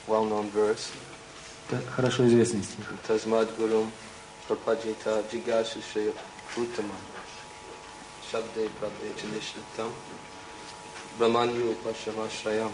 well-known verse. Это хорошо известный стих. Tasmad gurum prapajita jigasushraya uttama shabde prabhecha nishritam brahmanyu upashamashrayam.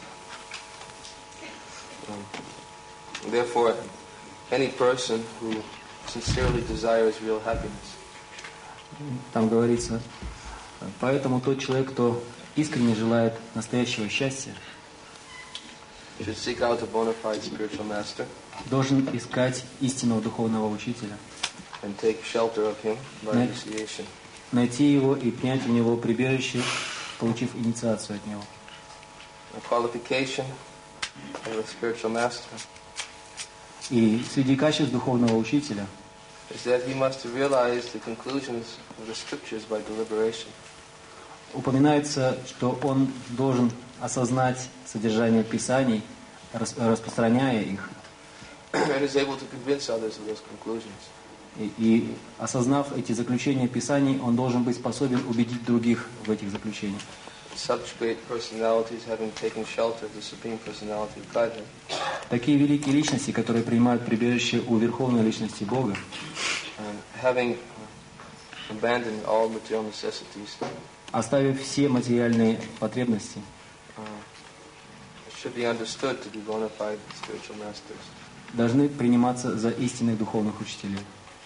Therefore, any person who sincerely desires real happiness, там говорится, поэтому тот человек, кто искренне желает настоящего счастья, should seek out a bona fide spiritual master должен искать истинного духовного учителя, and take shelter of him by initiation. Найти его и принять у него прибежище, получив инициацию от него. A qualification of a spiritual master И среди качеств духовного учителя is that he must realize the conclusions of the scriptures by deliberation. упоминается, что он должен осознать содержание Писаний, распространяя их, And is able to convince others of those conclusions. и осознав эти заключения Писаний, он должен быть способен убедить других в этих заключениях. Such great personalities having taken shelter of the Supreme Personality of Godhead, Такие великие личности, которые принимают прибежище у Верховной Личности Бога, having abandoned all material necessities, оставив все материальные потребности, should be understood to be bona fide spiritual masters. должны приниматься за истинных духовных учителей.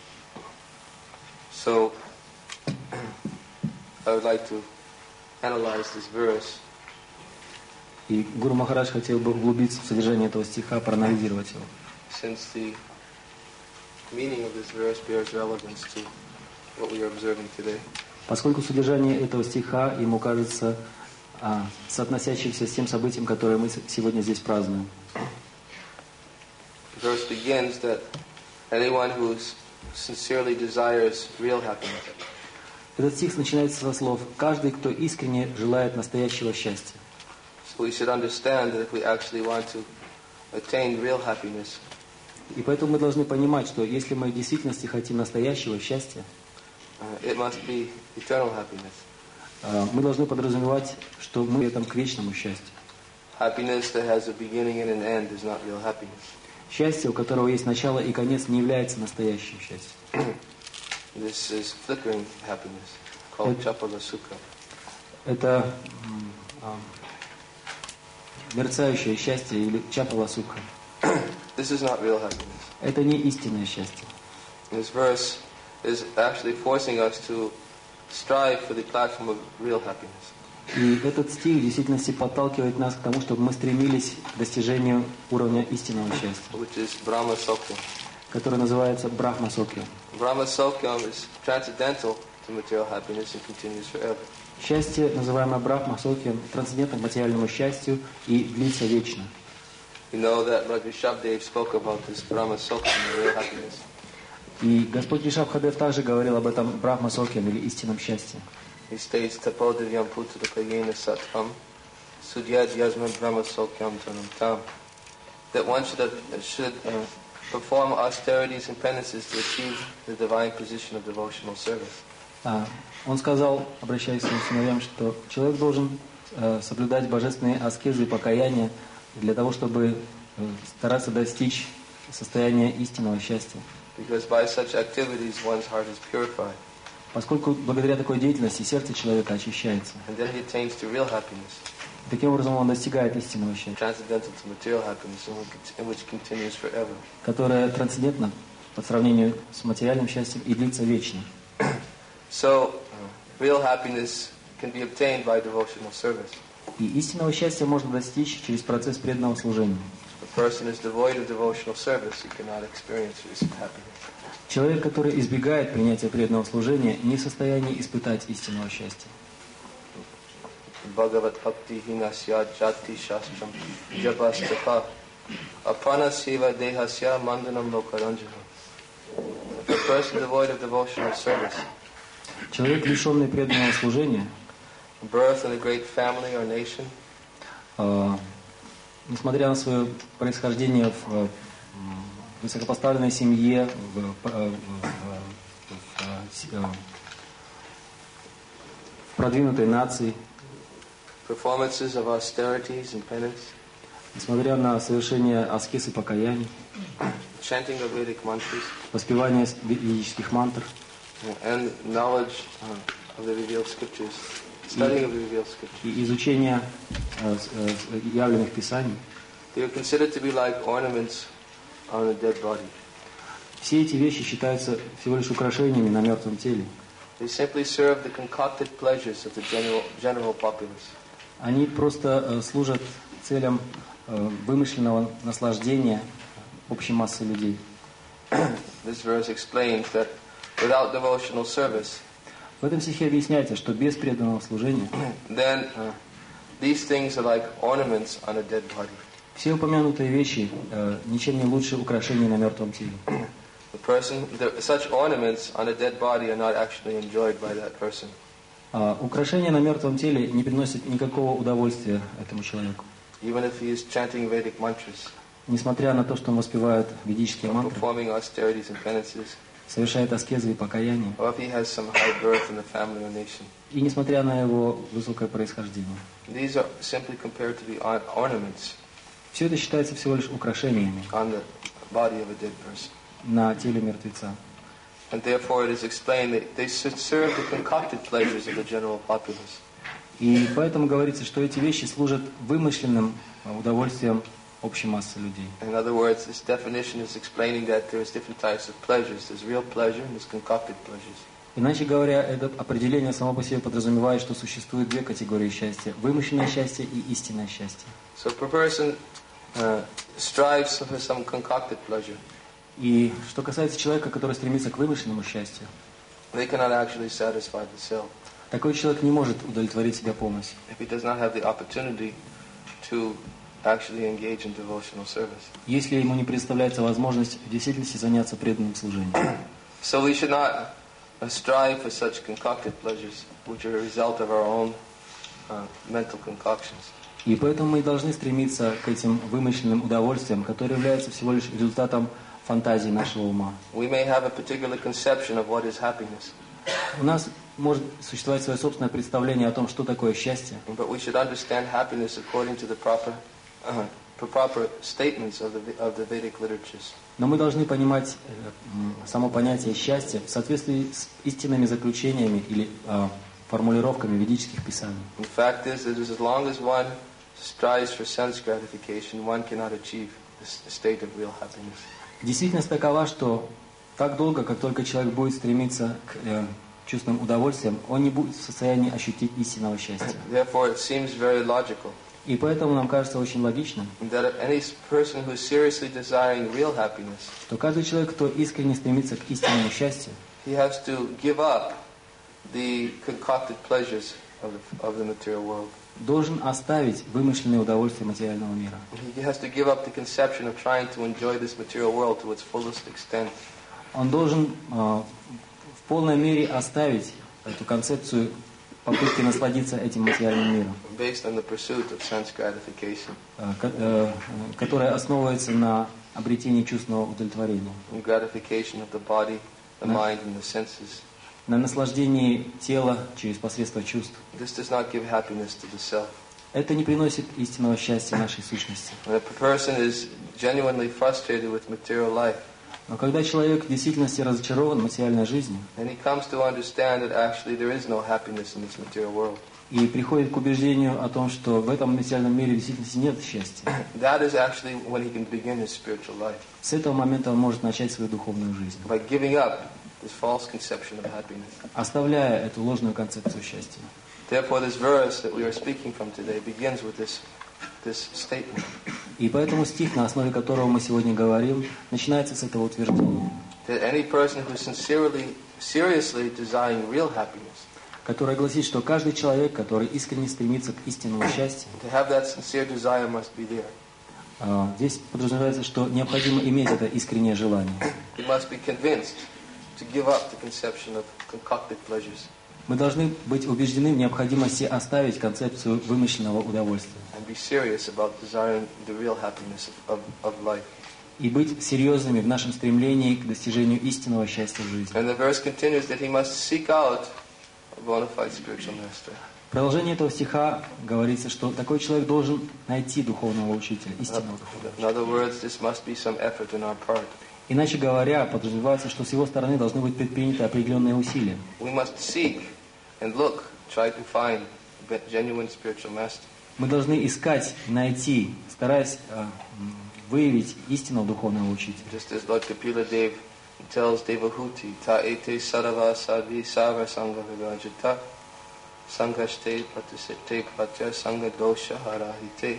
So, I would like to analyze this verse И Гуру Махарадж хотел бы углубиться в содержание этого стиха, проанализировать его. since the meaning of this verse bears relevance to what we are observing today. Поскольку содержание этого стиха ему кажется соотносящимся с тем событием, которое мы сегодня здесь празднуем. The verse begins that anyone who sincerely desires real happiness Этот стих начинается со слов «Каждый, кто искренне желает настоящего счастья». So we should understand that if we actually want to attain real happiness, И поэтому мы должны понимать, что если мы в действительности хотим настоящего счастья, it must be eternal happiness. Мы должны подразумевать, что мы идем к вечному счастью. Happiness that has a beginning and an end is not real happiness. Счастье, у которого есть начало и конец, не является настоящим счастьем. This is flickering happiness, called chapala sukha. Это мерцающее счастье или чапала сукха. This is not real happiness. Это не истинное счастье. This verse is actually forcing us to strive for the platform of real happiness. И этот стих в действительности подталкивает нас к тому, чтобы мы стремились к достижению уровня истинного счастья, Which is Brahma Sokyam. который называется Брахма Сокья. Brahma Sokyam is transcendental to material happiness and continues forever. Счастье, называемое Брахма Сокья, трансцендентно к материальному счастью и длится вечно. You know that Lord Rishabdev spoke about this Brahma Sokyam, real happiness. И Господь Ришабхадев также говорил об этом Брахма Сокьям или истинном счастье. He states Tapodivyam Putra Kayena Satam Sudyad Yasman Brahma Sokyam Tanam Tam, that one should perform austerities and penances to achieve the divine position of devotional service. Он сказал, обращаясь к своим сыновьям, что человек должен соблюдать божественные аскезы и покаяния для того, чтобы стараться достичь состояния истинного счастья. Because by such activities one's heart is purified. Поскольку благодаря такой деятельности сердце человека очищается. And then he attains to real happiness. Таким образом он достигает истинного счастья, Transcendental to material happiness, and which continues forever. которое трансцендентно по сравнению с материальным счастьем и длится вечно. So, real happiness can be obtained by devotional service. И истинного счастья можно достичь через процесс преданного служения. If a person is devoid of devotional service, he cannot experience recent happiness. Человек, который избегает принятия преданного служения, не в состоянии испытать истинного счастья. Bhagavat bhakti hinasya jati shastram jabastaka apanaseva dehasya mandanam lokaranjana. If a person devoid of devotional service, Человек, лишенный преданного служения, birth in a great family or nation, несмотря на свое происхождение в высокопоставленной семье, в продвинутой нации, performances of austerities and penance, Несмотря на совершение аскез и покаяний, chanting of Vedic mantras, воспевание ведических мантр and knowledge of the revealed scriptures, studying of the revealed scriptures, и изучение явленных писаний, they are considered to be like ornaments on a dead body. все эти вещи считаются всего лишь украшениями на мертвом теле. They simply serve the concocted pleasures of the general populace. Они просто служат целям вымышленного наслаждения общей массы людей. This verse explains that without devotional service, В этом стихе объясняется, что без преданного служения then these things are like ornaments on a dead body. все упомянутые вещи ничем не лучше украшений на мертвом теле. Such ornaments on a dead body are not actually enjoyed by that person. Украшения на мертвом теле не приносят никакого удовольствия этому человеку. Even if he is chanting Vedic mantras, Несмотря на то, что он воспевает ведические мантры, performing austerities and penances, совершает аскезы и покаяния, or if he has some high birth in the family or nation. и несмотря на его высокое происхождение. These are simply compared to be ornaments Все это считается всего лишь украшениями on the body of a dead person. на теле мертвеца. And therefore it is explained that they should serve the concocted pleasures of the general populace. И поэтому говорится, что эти вещи служат вымышленным удовольствием общей массы людей. In other words, this definition is explaining that there's different types of pleasures. There's real pleasure and there's concocted pleasures. Иначе говоря, это определение само по себе подразумевает, что существует две категории счастья: вымышленное счастье и истинное счастье. So if a person strives for some concocted pleasure, И что касается человека, который стремится к вымышленному счастью, they cannot actually satisfy the self такой человек не может удовлетворить себя полностью, if he does not have the opportunity to actually engage in devotional service. если ему не представляется возможность в действительности заняться преданным служением. So we should not strive for such concocted pleasures, which are a result of our own mental concoctions. И поэтому мы должны стремиться к этим вымышленным удовольствиям, которые являются всего лишь результатом фантазии нашего ума. We may have a particular conception of what is happiness, У нас может существовать свое собственное представление о том, что такое счастье, but we should understand happiness according to the proper statements of the Vedic literatures. но мы должны понимать само понятие счастья в соответствии с истинными заключениями или формулировками ведических писаний. The fact is that as long as one strives for sense gratification, one cannot achieve this state of real happiness. Действительность такова, что так долго, как только человек будет стремиться к чувственным удовольствиям, он не будет в состоянии ощутить истинного счастья. Therefore, it seems very logical И поэтому нам кажется очень логичным, that any person who is seriously desiring real happiness, что каждый человек, кто искренне стремится к истинному счастью, he has to give up the concocted pleasures of the material world. должен оставить вымышленные удовольствия материального мира. He has to give up the conception of trying to enjoy this material world to its fullest extent. Он должен в полной мере оставить эту концепцию попытки насладиться этим материальным миром, Based on the pursuit of sense gratification, которая основывается на обретении чувственного удовлетворения, and gratification of the body, the mind, and the senses. на наслаждении тела через посредство чувств. This does not give happiness to the self. Это не приносит истинного счастья нашей сущности. When a person is genuinely frustrated with material life, Но когда человек в действительности разочарован материальной жизнью and he comes to understand that actually there is no happiness in this material world, и приходит к убеждению о том, что в этом материальном мире в действительности нет счастья, that is actually when he can begin his spiritual life, с этого момента он может начать свою духовную жизнь, by giving up this false conception of happiness. оставляя эту ложную концепцию счастья. Therefore, this verse that we are speaking from today begins with this statement. И поэтому стих, на основе которого мы сегодня говорим, начинается с этого утверждения, That any person who seriously desiring real happiness, которое гласит, что каждый человек, который искренне стремится к истинному счастью, to have that sincere desire must be there. Здесь подразумевается, что необходимо иметь это искреннее желание. He must be convinced to give up the conception of concocted pleasures Мы должны быть убеждены в необходимости оставить концепцию вымышленного удовольствия and be serious about desiring the real happiness of life. и быть серьезными в нашем стремлении к достижению истинного счастья в жизни. And the verse continues that he must seek out a bona fide spiritual master. продолжении этого стиха говорится, что такой человек должен найти духовного учителя, истинного духовного In other words, this must be some effort on our part. Иначе говоря, подразумевается, что с его стороны должны быть предприняты определенные усилия. We must seek and look, try to find a genuine spiritual master. Мы должны искать, найти, стараясь выявить истинного духовного учителя. Just as Lord Kapila Dev tells Devahuti, Ta ete sarava sadhi sava sangha vivajita sangashte pratisite pratya sangha dosha harahite.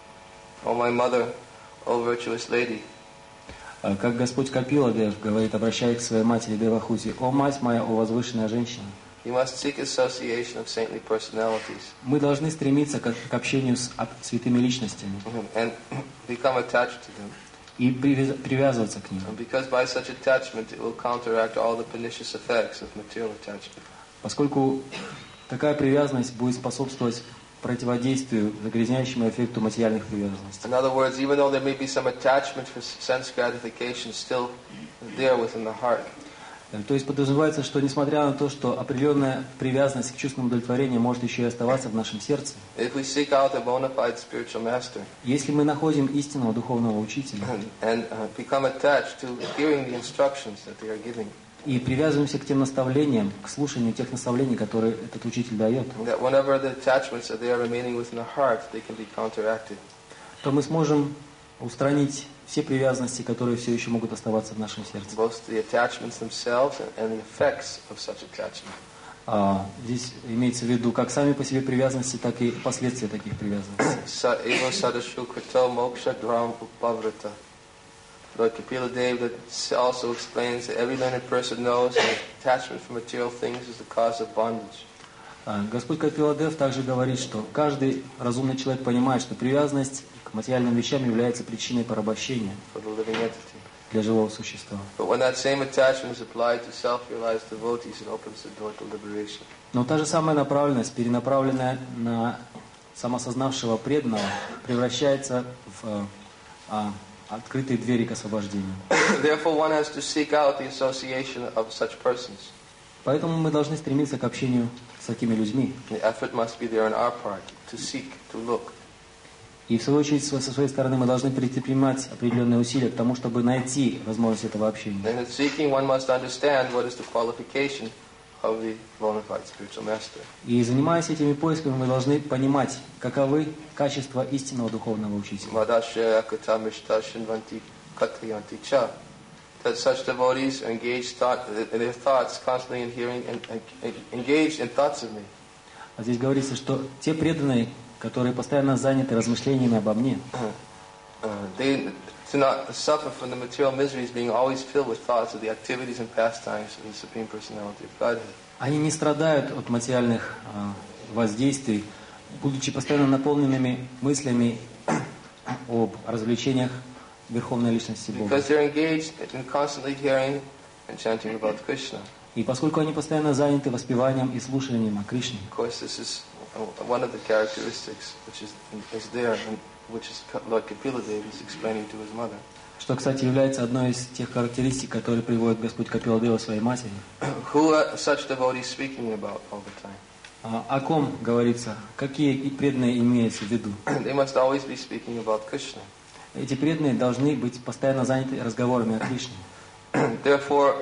O my mother, O virtuous lady, Как Господь Капила Дев говорит, обращаясь к своей матери Девахути: «О мать моя, о возвышенная женщина, you must seek association of saintly personalities мы должны стремиться к общению с святыми личностями and become attached to them. и привязываться к ним, And because by such attachment it will counteract all the pernicious effects of material attachment. поскольку такая привязанность будет способствовать противодействию загрязняющему эффекту материальных привязанностей. In other words, even though there may be some attachment for sense gratification still there within the heart, То есть подразумевается, что несмотря на то, что определенная привязанность к чувственному удовлетворению может еще и оставаться в нашем сердце, if we seek out a bona fide spiritual master если мы находим истинного духовного учителя and become attached to hearing the instructions that they are giving, и привязываемся к тем наставлениям, к слушанию тех наставлений, которые этот учитель дает, that whenever the attachments are there remaining within the heart, they can be counteracted. то мы сможем устранить все привязанности, которые все еще могут оставаться в нашем сердце. Both the attachments themselves and the effects of such attachment. Здесь имеется в виду как сами по себе привязанности, так и последствия таких привязанностей. Sa eva sadashu krito moksha dram upavrita. Lord Kapila Dev also explains that every learned person knows that attachment for material things is the cause of bondage. Господь Капила Дев также говорит, что каждый разумный человек понимает, что привязанность к материальным вещам является причиной порабощения For the living entity. для живого существа. But when that same attachment is applied to self-realized devotees, it opens the door to liberation. Но та же самая направленность, перенаправленная на самосознавшего преданного, превращается в открытые двери к освобождению. Therefore, one has to seek out the association of such persons. Поэтому мы должны стремиться к общению с такими людьми. The effort must be there on our part to seek, to look. И в свою очередь, со своей стороны, мы должны предпринимать определенные усилия к тому, чтобы найти возможность этого общения. And in seeking, one must understand what is the qualification of the bona fide spiritual master. И занимаясь этими поисками, мы должны понимать, каковы качества истинного духовного учителя. Madhashya akata mishta shinvanti kathayanti cha. That such devotees are engaged in their thoughts, constantly in hearing and engaged in thoughts of me. А здесь говорится, что те преданные, которые постоянно заняты размышлениями обо мне, They do not suffer from the material miseries, being always filled with thoughts of the activities and pastimes of the Supreme Personality of Godhead. они не страдают от материальных воздействий, будучи постоянно наполненными мыслями об развлечениях Верховной Личности Бога. Because they're engaged in constantly hearing and chanting about Krishna. И поскольку они постоянно заняты воспеванием и слушанием о Кришне, Of course, this is one of the characteristics which is there, and which is Lord Kapila Dev is explaining to his mother. что, кстати, является одной из тех характеристик, которые приводит Господь Капила Дева своей матери. Who are such devotees speaking about all the time? О ком говорится, какие преданные имеются в виду? They must always be speaking about Krishna. Эти преданные должны быть постоянно заняты разговорами о Кришне. Therefore,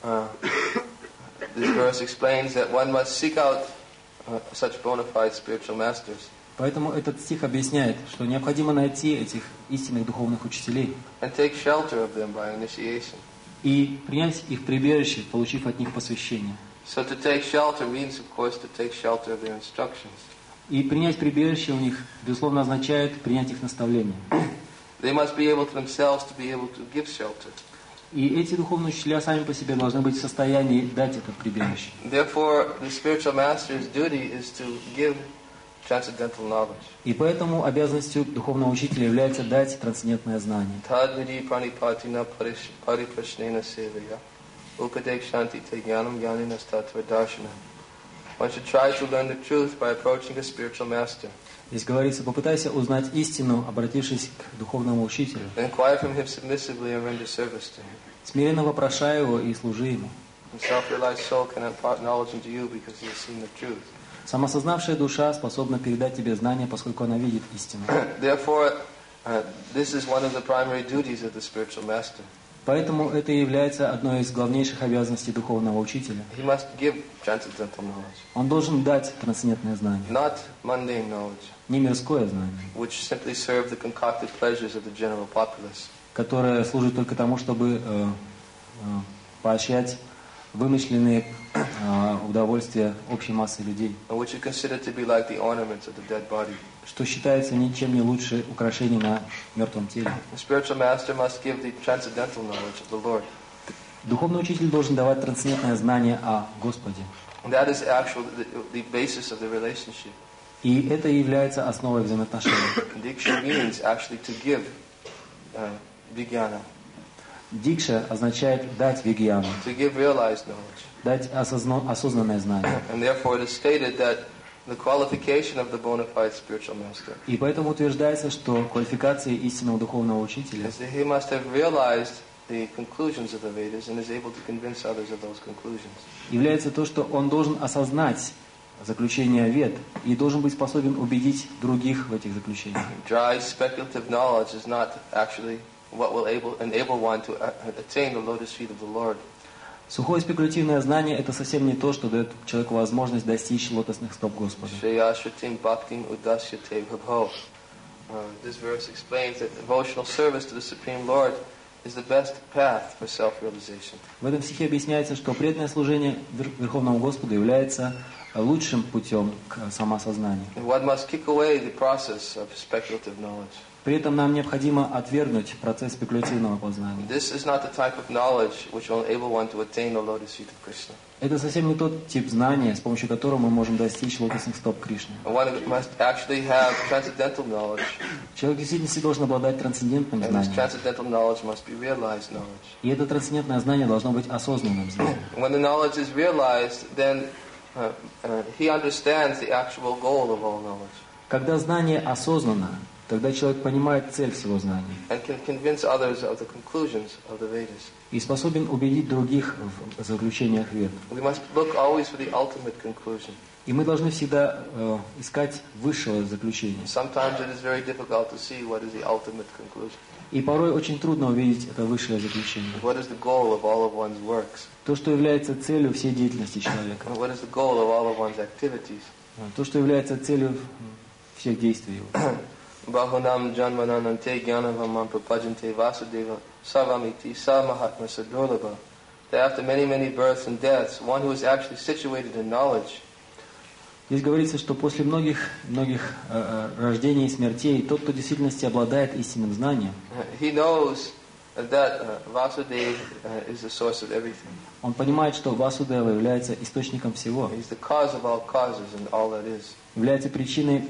this verse explains that one must seek out such bona fide spiritual masters Поэтому этот стих объясняет, что необходимо найти этих истинных духовных учителей and take shelter of them by initiation. и принять их прибежище, получив от них посвящение. So to take shelter means, of course, to take shelter of their instructions. И принять прибежище у них, безусловно, означает принять их наставления. They must be able to themselves to be able to give shelter. И эти духовные учителя сами по себе должны быть в состоянии дать это прибежище. Therefore, the spiritual master's duty is to give transcendental knowledge. И поэтому обязанностью духовного учителя является дать трансцендентное знание. Tadvidi pranipatina pariprashnena sevaya upadekshanti te jnanam jnaninas tattva darshana. One should try to learn the truth by approaching a spiritual master. Здесь говорится, попытайся узнать истину, обратившись к духовному учителю. Inquire from him submissively and render service to him. Смиренно вопрошай его и служи ему. The self-realized soul can impart knowledge into you because he has seen the truth. Самосознавшая душа способна передать тебе знания, поскольку она видит истину. Therefore, this is one of the primary duties of the spiritual master. Поэтому это и является одной из главнейших обязанностей духовного учителя. He must give transcendental knowledge, Он должен дать трансцендентное знание, not mundane knowledge, не мирское знание, which simply serve the concocted pleasures of the general populace. которое служит только тому, чтобы поощрять вымышленные удовольствия общей массы людей, And which are considered to be like the ornaments of the dead body. что считается ничем не лучше украшений на мертвом теле. The spiritual master must give the transcendental knowledge of the Lord. Духовный учитель должен давать трансцендентное знание о Господе. And that is actually the basis of the relationship. И это и является основой взаимоотношений. Diksha means actually to give vijnana, Дикша означает дать вигьяну, to give realized knowledge. дать осознанное знание. And therefore it is stated that the qualification of the bona fide spiritual master И поэтому утверждается, что квалификацией истинного духовного учителя is that he must have realized the conclusions of the Vedas and is able to convince others of those conclusions. является то, что он должен осознать заключение Вед и должен быть способен убедить других в этих заключениях. Dry speculative knowledge is not actually what will enable one to attain the lotus feet of the Lord. Сухое спекулятивное знание – это совсем не то, что дает человеку возможность достичь лотосных стоп Господа. Shreya shrutim bhaktim udasyate vibho. This verse explains that devotional service to the Supreme Lord is the best path for self-realization. В этом стихе объясняется, что преданное служение Верховному Господу является лучшим путем к самоосознанию. And one must kick away the process of speculative knowledge. При этом нам необходимо отвергнуть процесс спекулятивного познания. This is not the type of knowledge which will enable one to attain the lotus feet of Krishna. Это совсем не тот тип знания, с помощью которого мы можем достичь лотосных стоп Кришны. One must actually have transcendental knowledge, Человек в действительности должен обладать трансцендентным and this знанием. transcendental knowledge must be realized knowledge. И это трансцендентное знание должно быть осознанным знанием. When the knowledge is realized, then he understands the actual goal of all knowledge Когда знание осознанно, тогда человек понимает цель всего знания and can convince others of the conclusions of the Vedas. и способен убедить других в заключениях Вед. We must look always for the ultimate conclusion. И мы должны всегда искать высшего заключения. Sometimes it is very difficult to see what is the ultimate conclusion. И порой очень трудно увидеть это высшее заключение. What is the goal of all of one's works? То, что является целью всей деятельности человека. And what is the goal of all of one's activities? То, что является целью всех действий его. Bahunam janmananante jnanavamam prapajante vasudeva savamiti samahatma sadurlabha. That after many, many births and deaths, one who is actually situated in knowledge Здесь говорится, что после многих рождений и смертей, тот, кто в действительности обладает истинным знанием, he knows that Vasudeva is the source of everything. он понимает, что Васудева является источником всего, He's the cause of all causes and all that is. является причиной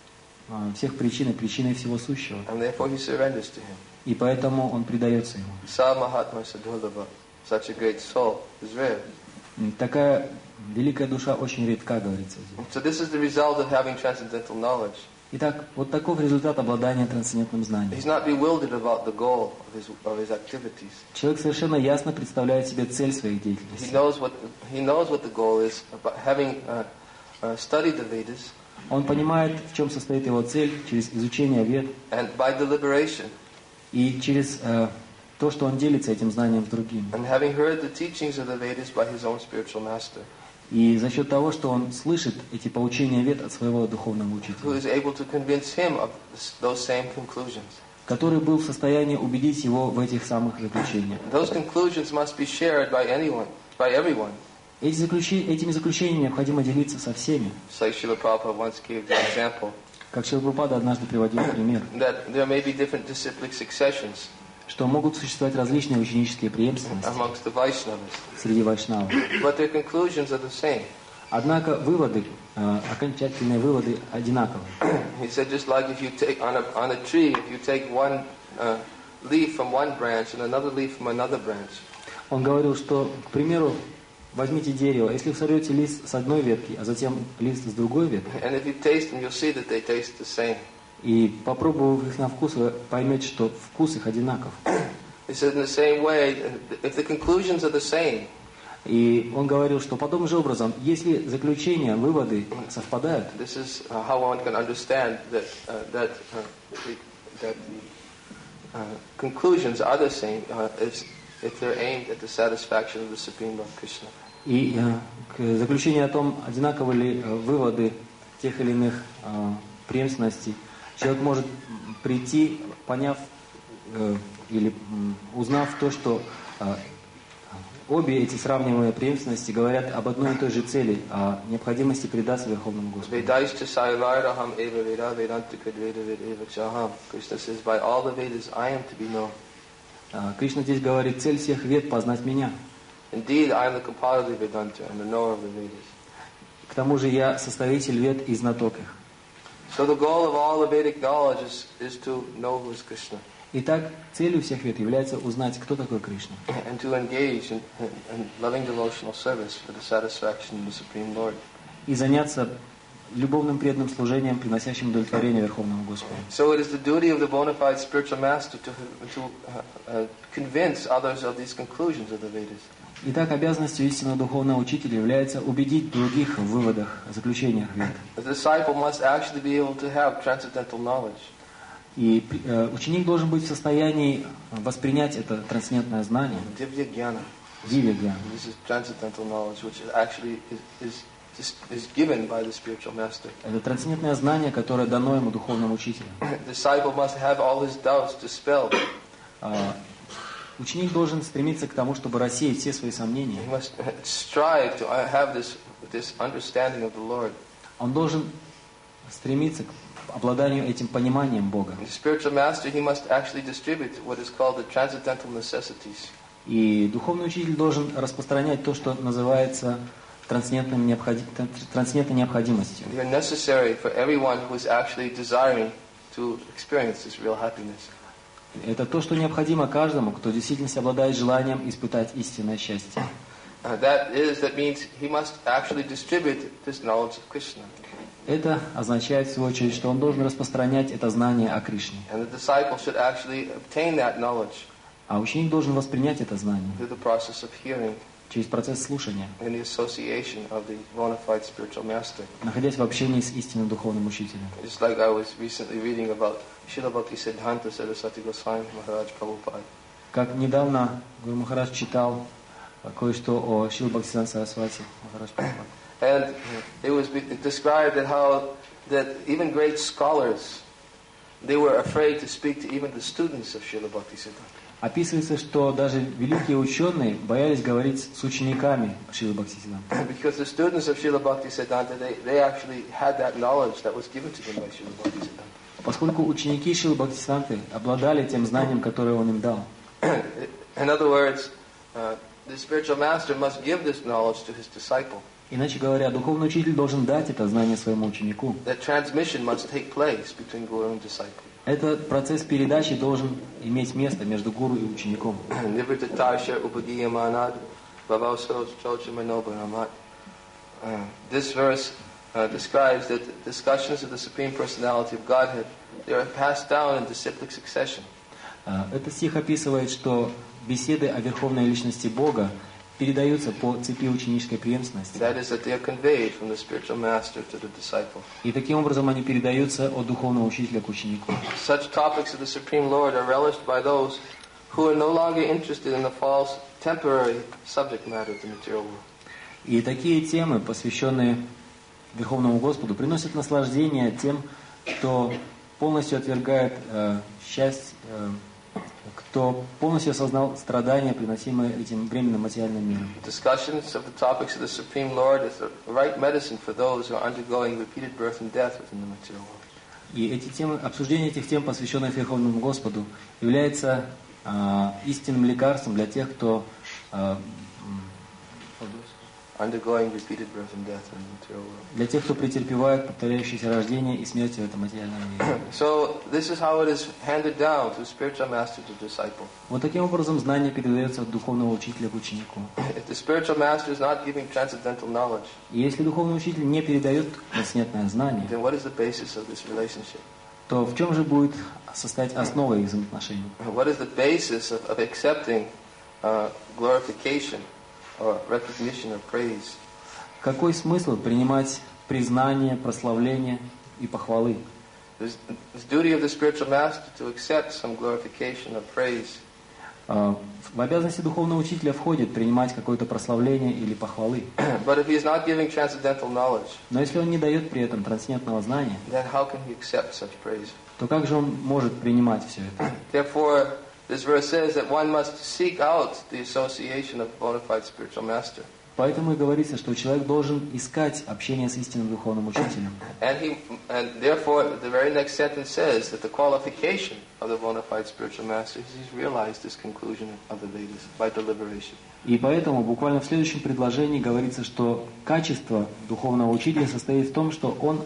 всех причин и причиной всего сущего. And therefore he surrenders to him. И поэтому он предается ему. Samahatma sadurlabha. Such a great soul is rare. Такая великая душа очень редка, говорится здесь. So this is the result of having transcendental knowledge. Итак, вот таков результат обладания трансцендентным знанием. He's not bewildered about the goal of his activities. Человек совершенно ясно представляет себе цель своих He деятельностей. knows what the goal is. About having studied the Vedas Он понимает, в чем состоит его цель через изучение Вед and by deliberation и через то, что он делится этим знанием с другими. and having heard the teachings of the Vedas by his own spiritual master, И за счет того, что он слышит эти поучения Вед от своего духовного who учителя, is able to convince him of those same conclusions. который был в состоянии убедить его в этих самых заключениях. Those conclusions must be shared by everyone. Этими заключениями необходимо делиться со всеми. It's like Srila Prabhupada once gave the example Как Шрила Прабхупада однажды приводил пример, that there may be different disciplic successions что могут существовать различные ученические преемственности amongst the Vaishnavas, среди вайшнавов. but their conclusions are the same. Однако выводы, окончательные выводы одинаковы. He said, just like if you take on a tree, if you take one leaf from one branch and another leaf from another branch, Он говорил, что, к примеру, возьмите дерево, если вы сорвете лист с одной ветки, а затем лист с другой ветки, and if you taste them, you'll see that they taste the same. и попробовав их на вкус, вы поймете, что вкус их одинаков. He said, in the same way, if the conclusions are the same, И он говорил, что подобным же образом, если заключения, выводы совпадают, this is how one can understand that the conclusions are the same if they're aimed at the satisfaction of the Supreme Lord Krishna. и к заключению о том, одинаковы ли выводы тех или иных преемственностей, человек может прийти, поняв или узнав то, что обе эти сравниваемые преемственности говорят об одной и той же цели, о необходимости предаться Верховному Господу. Krishna says, by all the Vedas I am to be known. Кришна здесь говорит, цель всех вед — познать меня. Indeed, I am the compiler of Vedanta and the knower of the Vedas. К тому же я составитель вед и знаток их. So the goal of all the Vedic knowledge is to know who is Krishna. Итак, целью всех вед является узнать, кто такой Кришна. And to engage in loving devotional service for the satisfaction of the Supreme Lord. И заняться любовным преданным служением, приносящим удовлетворение Верховному Господу. So it is the duty of the bona fide spiritual master to convince others of these conclusions of the Vedas. Итак, обязанностью истинного духовного учителя является убедить других в выводах, заключениях вед. The disciple must actually be able to have transcendental knowledge. И ученик должен быть в состоянии воспринять это трансцендентное знание, Divya Jnana. дивья-гьяна. This is transcendental knowledge, which actually is given by the spiritual master. Это трансцендентное знание, которое дано ему духовным учителем. The disciple must have all his doubts dispelled. Ученик должен стремиться к тому, чтобы рассеять все свои сомнения. He must strive to have this understanding of the Lord. Он должен стремиться к обладанию этим пониманием Бога. The spiritual master, he must actually distribute what is called the transcendental necessities. И духовный учитель должен распространять то, что называется трансцендентной необходимостью. They are necessary for everyone who is actually desiring to experience this real happiness. Это то, что необходимо каждому, кто действительно обладает желанием испытать истинное счастье. That means he must actually distribute this knowledge of Krishna. Это означает, в свою очередь, что он должен распространять это знание о Кришне. And the disciple should actually obtain that knowledge А ученик должен воспринять это знание through the process of hearing через процесс слушания, and the association of the bona fide spiritual master. находясь в общении с истинным духовным учителем. Just like I was recently reading about Srila Bhaktisiddhanta Saraswati Goswami Maharaj Prabhupada. Как недавно Гуру Махарадж читал кое-что о Шрила Бхактисиданта Сарасвати Махарадж Прабхупад. And it was described that even great scholars, they were afraid to speak to even the students of Srila Bhaktisiddhanta. Описывается, что даже великие ученые боялись говорить с учениками Шрилы Бхактисиданта. Because the students of Srila Bhaktisiddhanta, they actually had that knowledge that was given to them by Srila Bhaktisiddhanta. Поскольку ученики Шрилы Бхактисиданты обладали тем знанием, которое он им дал. In other words, the spiritual master must give this knowledge to his disciple. Иначе говоря, духовный учитель должен дать это знание своему ученику. That transmission must take place between guru and disciple. Этот процесс передачи должен иметь место между гуру и учеником. This verse describes that discussions of the Supreme Personality of Godhead, they are passed down in disciplic succession. Этот стих описывает, что беседы о Верховной Личности Бога передаются по цепи ученической преемственности. That is, that they are conveyed from the spiritual master to the disciple. И таким образом они передаются от духовного учителя к ученику. Such topics of the Supreme Lord are relished by those who are no longer interested in the false, temporary subject matter of the material world. И такие темы, посвященные Верховному Господу, приносят наслаждение тем, кто полностью отвергает счастье, кто полностью осознал страдания, приносимые этим временным материальным миром. Discussions of the topics of the Supreme Lord is the right medicine for those who are undergoing repeated birth and death within the material world. И эти темы, обсуждение этих тем, посвященных Верховному Господу, является истинным лекарством для тех, кто undergoing repeated birth and death in the material world. Для тех, кто претерпевает повторяющееся рождение и смерть в этом материальном мире. So this is how it is handed down to spiritual master to disciple. Вот таким образом знание передается от духовного учителя к ученику. If the spiritual master is not giving transcendental knowledge, И если духовный учитель не передает трансцендентное знание, then what is the basis of this relationship? то в чем же будет состоять основа их взаимоотношений? What is the basis of accepting glorification or recognition or praise. Какой смысл принимать признание, прославление и похвалы? It's duty of the spiritual master to accept some glorification or praise. В обязанности духовного учителя входит принимать какое-то прославление или похвалы. But if he is not giving transcendental knowledge, Но если он не дает при этом трансцендентного знания, then how can he accept such praise? то как же он может принимать все это? Therefore, this verse says that one must seek out the association of bona fide spiritual master. Поэтому и говорится, что человек должен искать общение с истинным духовным учителем. And therefore, the very next sentence says that the qualification of the bona fide spiritual master is he's realized this conclusion of the Vedas by deliberation. И поэтому буквально в следующем предложении говорится, что качество духовного учителя состоит в том, что он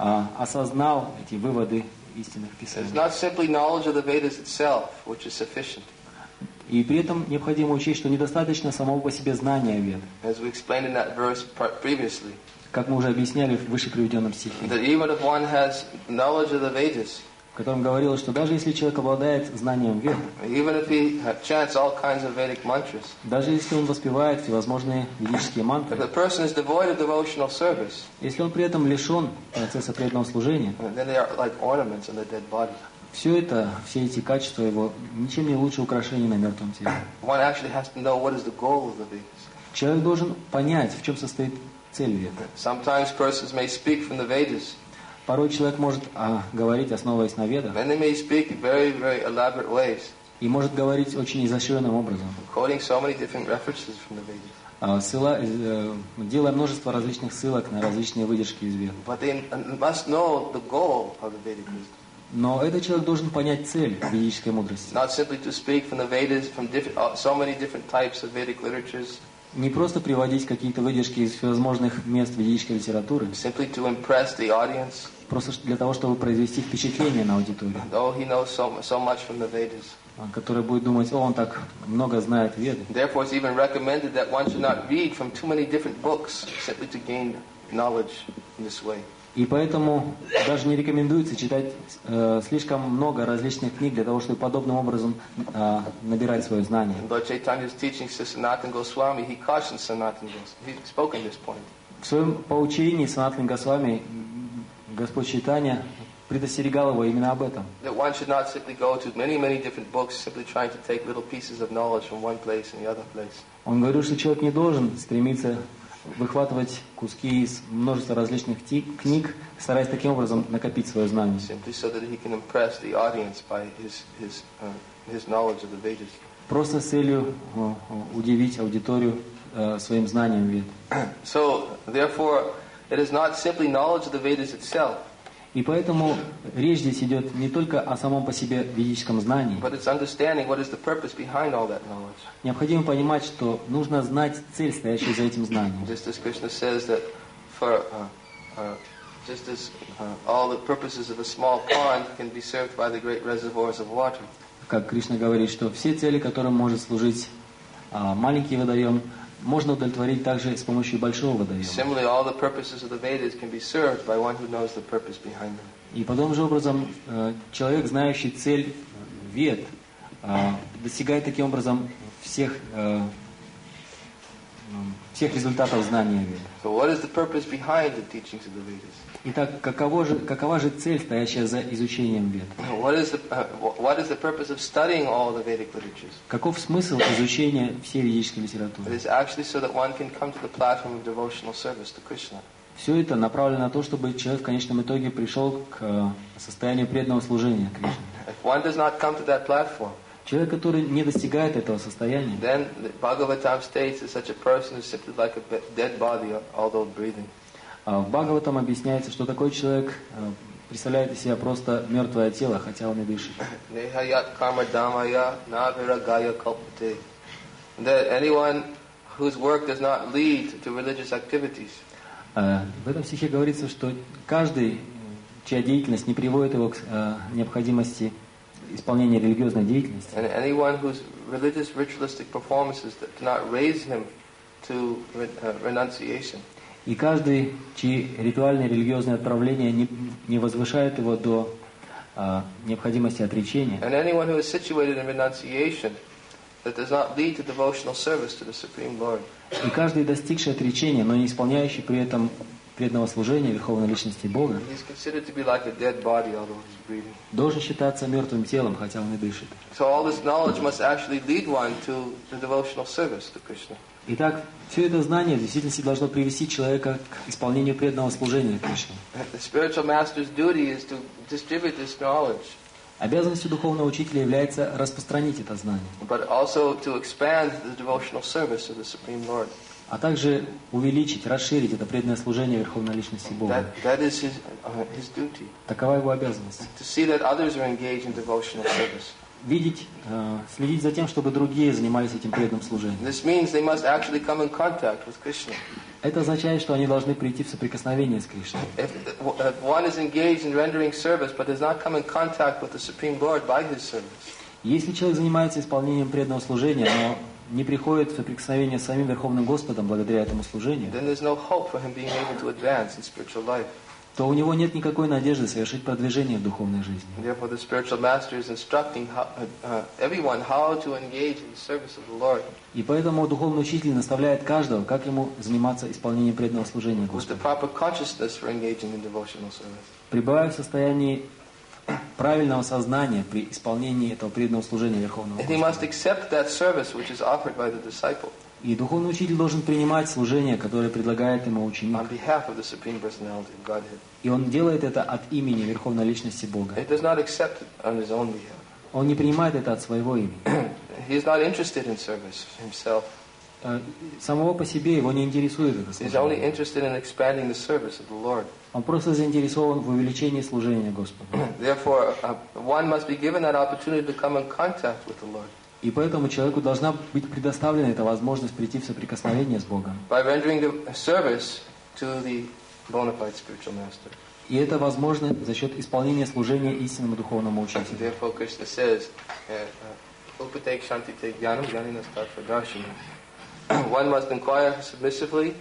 осознал эти выводы истинных It's писаний. not simply knowledge of the Vedas itself, which is sufficient. И при этом необходимо учесть, что недостаточно самого по себе знания Вед. As we explained in that verse previously, Как мы уже объясняли в выше приведенном стихе, that even if one has knowledge of the Vedas, в котором говорилось, что даже если человек обладает знанием Вед, even if he chants all kinds of Vedic mantras, даже если он воспевает всевозможные ведические if мантры, the person is devoid of devotional service, если он при этом лишен процесса преданного служения, then they are like ornaments on the dead body. все эти качества его ничем не лучше украшений на мертвом теле. One actually has to know what is the goal of the Vedas. Человек должен понять, в чем состоит цель Вед. Sometimes persons may speak from the Vedas, Порой человек может говорить, основываясь на Ведах, and they may speak in very, very elaborate ways, и может говорить очень изощренным образом, quoting so many different references from the Vedas. делая множество различных ссылок на различные выдержки из Вед. But they must know the goal of the Vedic wisdom. Но этот человек должен понять цель ведической мудрости. Not simply to speak from the Vedas, from so many different types of Vedic literatures, Не просто приводить какие-то выдержки из всевозможных мест ведической литературы, simply to impress the audience, просто для того, чтобы произвести впечатление на аудиторию, though he knows so much from the Vedas. которая будет думать, он так много знает Веды. Therefore, it's even recommended that one should not read from too many different books simply to gain knowledge in this way. И поэтому даже не рекомендуется читать слишком много различных книг для того, чтобы подобным образом набирать свое знание. In Lord Chaitanya's teachings to Sanatana Goswami, he cautioned Sanatana Goswami. He spoke on this point. В своем поучении Санатана Госвами Господь Чайтанья предостерегал его именно об этом. That one should not simply go to many, many different books, simply trying to take little pieces of knowledge from one place and the other place. Он говорил, что человек не должен стремиться выхватывать куски из множества различных книг, стараясь таким образом накопить свое знание. Simply so that he can impress the audience by his knowledge of the Vedas. Просто с целью удивить аудиторию своим знанием Вед. So, therefore, it is not simply knowledge of the Vedas itself, И поэтому речь здесь идет не только о самом по себе ведическом знании. but it's understanding what is the purpose behind all that knowledge. Необходимо понимать, что нужно знать цель, стоящую за этим знанием. Just as Krishna says that for just as all the purposes of a small pond can be served by the great reservoirs of water. Как Кришна говорит, что все цели, которым может служить маленький водоем, можно удовлетворить также с помощью большого водоема. Similarly, all the purposes of the Vedas can be served by one who knows the purpose behind them. И подобным же образом человек, знающий цель Вед, достигает таким образом всех результатов знания Вед. So, what is the purpose behind the teachings of the Vedas? Итак, какова же цель, стоящая за изучением Вед? What is the purpose of studying all the Vedic literatures? Каков смысл изучения всей ведической It литературы? is actually so that one can come to the platform of devotional service to Krishna. Все это направлено на то, чтобы человек в конечном итоге пришел к состоянию преданного служения Кришне. If one does not come to that platform, Человек, который не достигает этого состояния, then the Bhagavatam states that such a person is simply like a dead body, although breathing. в Бхагаватам объясняется, что такой человек представляет из себя просто мертвое тело, хотя он и дышит. Nehayat karma dhamaya naviragaya kalpate. That anyone whose work does not lead to religious activities, В этом стихе говорится, что каждый, чья деятельность не приводит его к необходимости исполнения религиозной деятельности, and anyone whose religious ritualistic performances that do not raise him to renunciation, и каждый, чьи ритуальные религиозные отправления не возвышают его до необходимости отречения, and anyone who is situated in renunciation, that does not lead to devotional service to the Supreme Lord. И каждый, достигший отречения, но не исполняющий при этом преданного служения Верховной Личности Бога, He's considered to be like a dead body, although he's breathing. должен считаться мертвым телом, хотя он и дышит. So all this knowledge must actually lead one to the devotional service to Krishna. Итак, все это знание в действительности должно привести человека к исполнению преданного служения Кришне. The spiritual master's duty is to distribute this knowledge, Обязанностью духовного учителя является распространить это знание, but also to expand the devotional service of the Supreme Lord. а также увеличить, расширить это преданное служение Верховной Личности Бога. That is his duty, Такова его обязанность. to see that others are engaged in devotional service. Видеть, следить за тем, чтобы другие занимались этим преданным служением. This means they must actually come in contact with Krishna. Это означает, что они должны прийти в соприкосновение с Кришной. If one is engaged in rendering service but does not come in contact with the Supreme Lord by his service, Если человек занимается исполнением преданного служения, но не приходит в соприкосновение с самим Верховным Господом благодаря этому служению, then there's no hope for him being able to advance in spiritual life. то у него нет никакой надежды совершить продвижение в духовной жизни. Therefore, the spiritual master is instructing everyone how to engage in the service of the Lord И поэтому духовный учитель наставляет каждого, как ему заниматься исполнением преданного служения with the Господу, proper consciousness for engaging in devotional service. пребывая в состоянии правильного сознания при исполнении этого преданного служения Верховного And he Господа. must accept that service which is offered by the disciple И духовный учитель должен принимать служение, которое предлагает ему ученик. on behalf of the Supreme Personality of Godhead. И он делает это от имени Верховной Личности Бога. He does not accept it on his own behalf. Он не принимает это от своего имени. He is not interested in service himself. Самого по себе его не интересует это He is only служение. interested in expanding the service of the Lord. Он просто заинтересован в увеличении служения Господу. Therefore, one must be given that opportunity to come in contact with the Lord И поэтому человеку должна быть предоставлена эта возможность прийти в соприкосновение с Богом. by rendering the service to the bona fide spiritual master. И это возможно за счет исполнения служения истинному духовному учителю. Therefore, Krishna says, Upatek Shanti Te Jnanam Jnanina Statra Darshana. One must inquire submissively,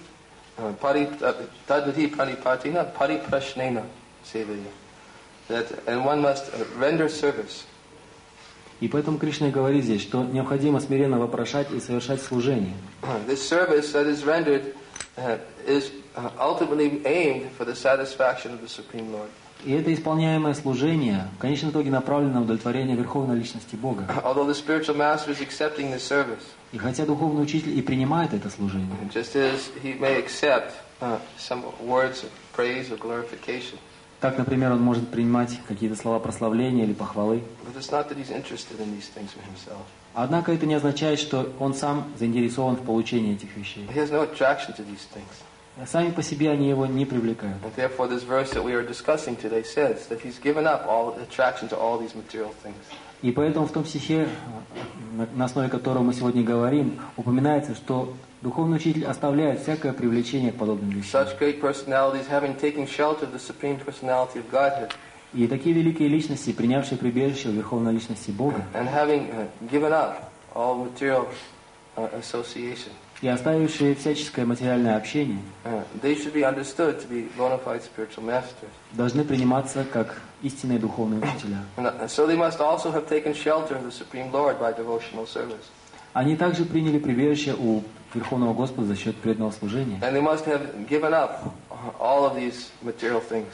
Tadvati Pranipatina Pariprashnena Sevaya. And one must render service. И поэтому Кришна и говорит здесь, что необходимо смиренно вопрошать и совершать служение. This service that is rendered is ultimately aimed for the satisfaction of the Supreme Lord. И это исполняемое служение в конечном итоге направлено на удовлетворение Верховной Личности Бога. Although the spiritual master is accepting the service, И хотя духовный учитель и принимает это служение, just as he may accept some words of praise or glorification, так, например, он может принимать какие-то слова прославления или похвалы, but it's not that he's interested in these things for himself. однако это не означает, что он сам заинтересован в получении этих вещей. He has no attraction to these things. Сами по себе они его не привлекают. And therefore this verse that we are discussing today says that he's given up all attraction to all these material things. И поэтому в том стихе, на основе которого мы сегодня говорим, упоминается, что духовный учитель оставляет всякое привлечение к подобным вещам. Such great personalities, having taken shelter of the Supreme Personality of Godhead, И такие великие личности, принявшие прибежище у Верховной Личности Бога, and having given up all material association, и оставившие всяческое материальное общение, they should be understood to be bona fide spiritual masters. должны приниматься как истинные духовные учителя. And so they must also have taken shelter of the Supreme Lord by devotional service. Они также приняли прибежище у Верховного Господа за счет преданного служения. And they must have given up all of these material things.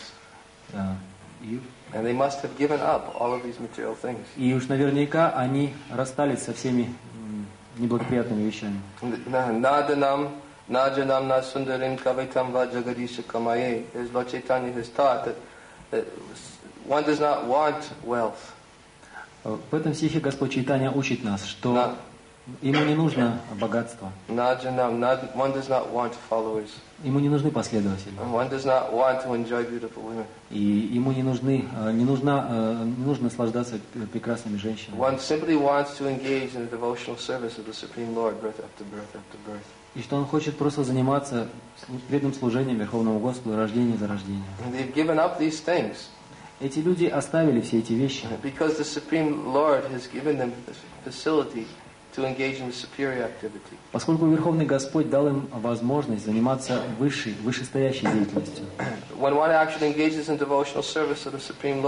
And they must have given up all of these material things. И уж наверняка они расстались со всеми неблагоприятными вещами. Nadanam, najanam na sundarim kavitam va jagadisha kamaye. As Lord Chaitanya has taught that one does not want wealth. В этом стихе Господь Чайтанья учит нас, что ему не нужно богатство, Najanam, one does not want followers. ему не нужны последователи, One does not want to enjoy beautiful women. и ему не нужно наслаждаться прекрасными женщинами. One simply wants to engage in the devotional service of the Supreme Lord, birth after birth after birth. И что он хочет просто заниматься преданным служением Верховному Господу, рождение за рождением. And they've given up these things Эти люди оставили все эти вещи, because the Supreme Lord has given them the facility to engage in the superior activity. поскольку Верховный Господь дал им возможность заниматься вышестоящей деятельностью. When one actually engages in devotional service of the Supreme Lord,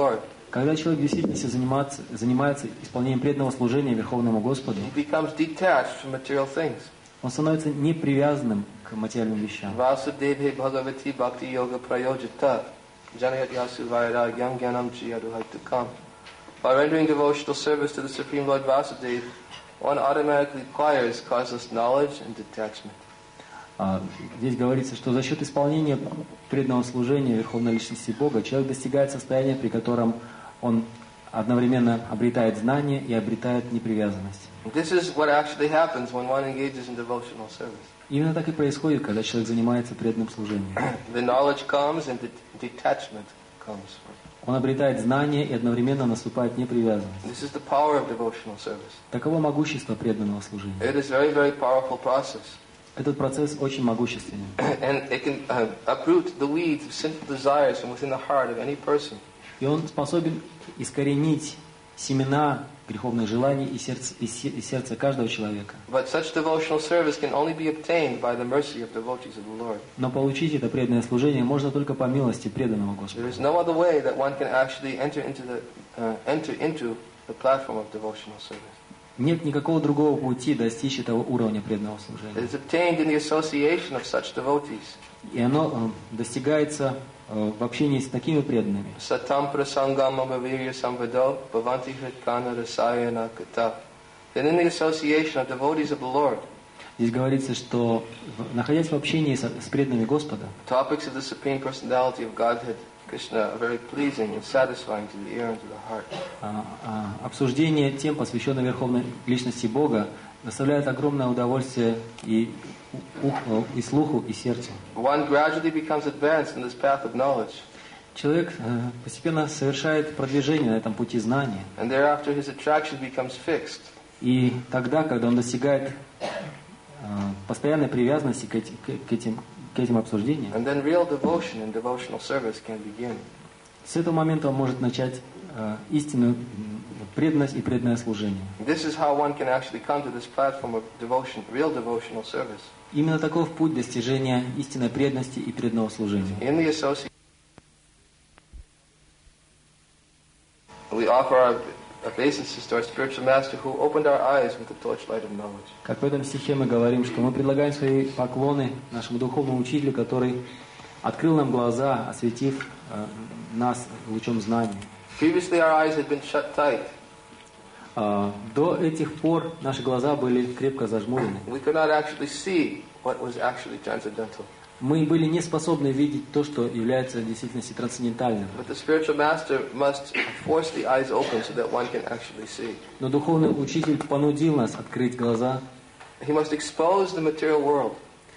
Когда человек действительно занимается исполнением преданного служения Верховному Господу, he becomes detached from material things. он становится непривязанным к материальным вещам. Vasudeva Bhagavati Bhakti Yoga Prayojita Janayat Yasu Vairagyam Gyanam Chiyaduhaitukam. By rendering devotional service to the Supreme Lord Vasudeva, one automatically acquires causeless knowledge and detachment. Здесь говорится, что за счет исполнения преданного служения Верховной Личности Бога человек достигает состояния, при котором он одновременно обретает знание и обретает непривязанность. This is what actually happens when one engages in devotional service. Именно так и происходит, когда человек занимается преданным служением. The knowledge comes and the detachment comes. Он обретает знание и одновременно наступает непривязанность. This is the power of devotional service. Таково могущество преданного служения. It is a very, very powerful process. Этот процесс очень могущественен. And it can uproot the weeds of sinful desires from within the heart of any person. И он способен искоренить семена греховных желаний из сердца каждого человека. But such devotional service can only be obtained by the mercy of devotees of the Lord. Но получить это преданное служение можно только по милости преданного Господа. There is no other way that one can actually enter into the platform of devotional service. Нет никакого другого пути достичь этого уровня преданного It служения. is obtained in the association of such devotees. И оно достигается в общении с такими преданными. Satam prasangam amavirya samvado bhavanti hritkana rasayana kata. Then in the association of devotees of the Lord, Здесь говорится, что находясь в общении с преданными Господа, topics of the Supreme Personality of Godhead, Krishna, are very pleasing and satisfying to the ear and to the heart. обсуждение тем, посвященных Верховной Личности Бога, доставляет огромное удовольствие и слуху, и сердцу. One gradually becomes advanced in this path of knowledge, Человек постепенно совершает продвижение на этом пути знания. and thereafter his attraction becomes fixed. И тогда, когда он достигает постоянной привязанности к этим обсуждениям, And then real devotion and devotional service can begin. с этого момента он может начать истинную преданность и преданное служение. This is how one can actually come to this platform of devotion, real devotional service. Именно таков путь достижения истинной преданности и преданного служения. In the association, we offer our obeisances to our spiritual master who opened our eyes with the torchlight of knowledge. Как в этом стихе мы говорим, что мы предлагаем свои поклоны нашему духовному учителю, который открыл нам глаза, осветив нас лучом знания. Previously our eyes had been shut tight. До этих пор наши глаза были крепко зажмурены. We could not actually see what was actually transcendental. Мы были не способны видеть то, что является в действительности трансцендентальным. But the spiritual master must force the eyes open so that one can actually see. Но духовный учитель понудил нас открыть глаза, He must expose the material world.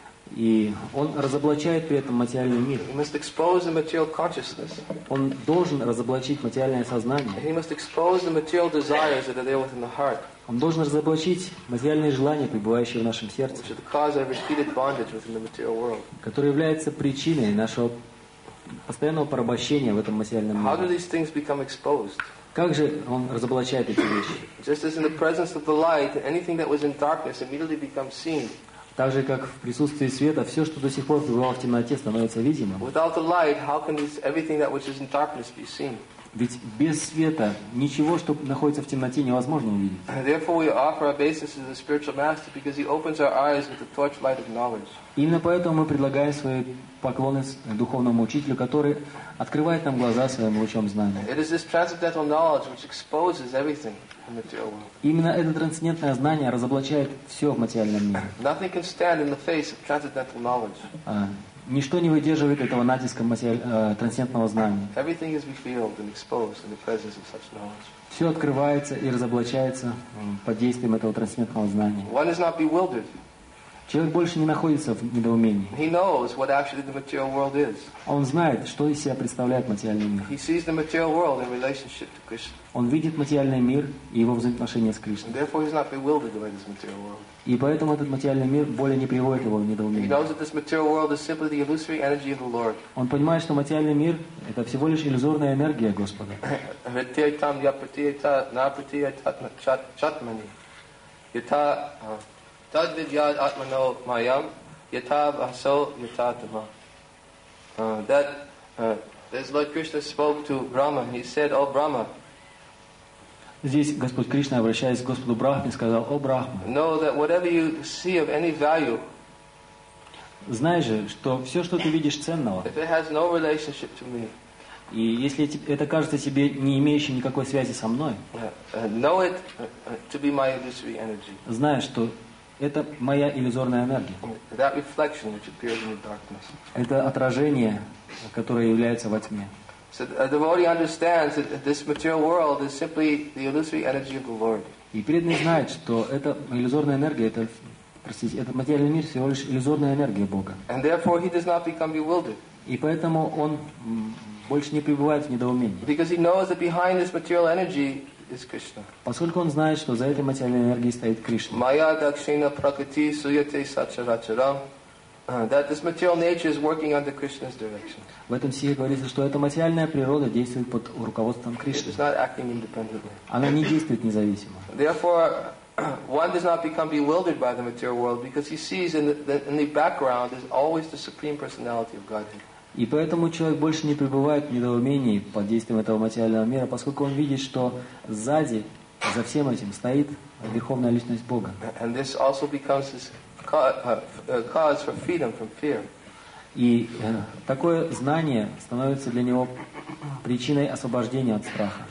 и он разоблачает при этом материальный мир. He must expose the material consciousness. Он должен разоблачить материальное сознание. He must expose the material desires that are there within the heart, Он должен разоблачить материальные желания, пребывающие в нашем сердце, which are the cause of repeated bondage within the material world. которые являются причиной нашего постоянного порабощения в этом материальном How do мире. these things become exposed? Как же он разоблачает эти вещи? Just as in the presence of the light, anything that was in darkness immediately becomes seen. Так же, как в присутствии света, все, что до сих пор пребывало в темноте, становится видимым. Without the light, how can everything that which is in darkness be seen? Ведь без света ничего, что находится в темноте, невозможно увидеть. Therefore, we offer our obeisances to the spiritual master because he opens our eyes with the torchlight of knowledge. Именно поэтому мы предлагаем свои поклоны духовному учителю, который открывает нам глаза своим лучом знания. It is this transcendental knowledge which exposes everything in the material world. Именно это трансцендентное знание разоблачает все в материальном мире. Nothing can stand in the face of transcendental knowledge. Ничто не выдерживает этого натиска трансцендентного знания. Everything is revealed and exposed in the presence of such knowledge. Все открывается и разоблачается под действием этого трансцендентного знания. One is not bewildered. Человек больше не находится в недоумении. He knows what actually the material world is. Он знает, что из себя представляет материальный мир. He sees the material world in relationship to Krishna. Он видит материальный мир и его взаимоотношения с Кришной. And therefore he's not bewildered by this material world. И поэтому этот материальный мир более не приводит его в He недоумение. knows that this material world is simply the illusory energy of the Lord. Он понимает, что материальный мир – это всего лишь иллюзорная энергия Господа. Hrityaitam yapratiyata napratyata chatmani. Yata tad vidyad atmano mayam yata vaso yata dhamma. That as Lord Krishna spoke to Brahma, he said, "Oh Brahma, Здесь Господь Кришна, обращаясь к Господу Брахме, сказал: «О Брахма, know that whatever you see of any value, знай же, что все, что ты видишь ценного, if it has no relationship to me, и если это кажется тебе не имеющим никакой связи со мной, know it to be my illusory energy, знай, что это моя иллюзорная энергия. that reflection which appears in the darkness." Это отражение, которое является во тьме. So a devotee understands that this material world is simply the illusory energy of the Lord. И преданный знает, что эта иллюзорная энергия, этот материальный мир всего лишь иллюзорная энергия Бога. And therefore he does not become bewildered. И поэтому он больше не пребывает в недоумении. Because he knows that behind this material energy is Krishna. Поскольку он знает, что за этой материальной энергией стоит Кришна. Maya dakshina prakriti suyate sacharacharam. That this material nature is working under Krishna's direction. В этом стихе говорится, что эта материальная природа действует под руководством It Кришны. is not acting independently. Она не действует независимо. Therefore, one does not become bewildered by the material world because he sees in the background is always the Supreme Personality of Godhead. И поэтому человек больше не пребывает в недоумении под действием этого материального мира, поскольку он видит, что сзади, за всем этим, стоит Верховная Личность Бога. And this also becomes his cause for freedom from fear. И такое знание становится для него причиной освобождения от страха.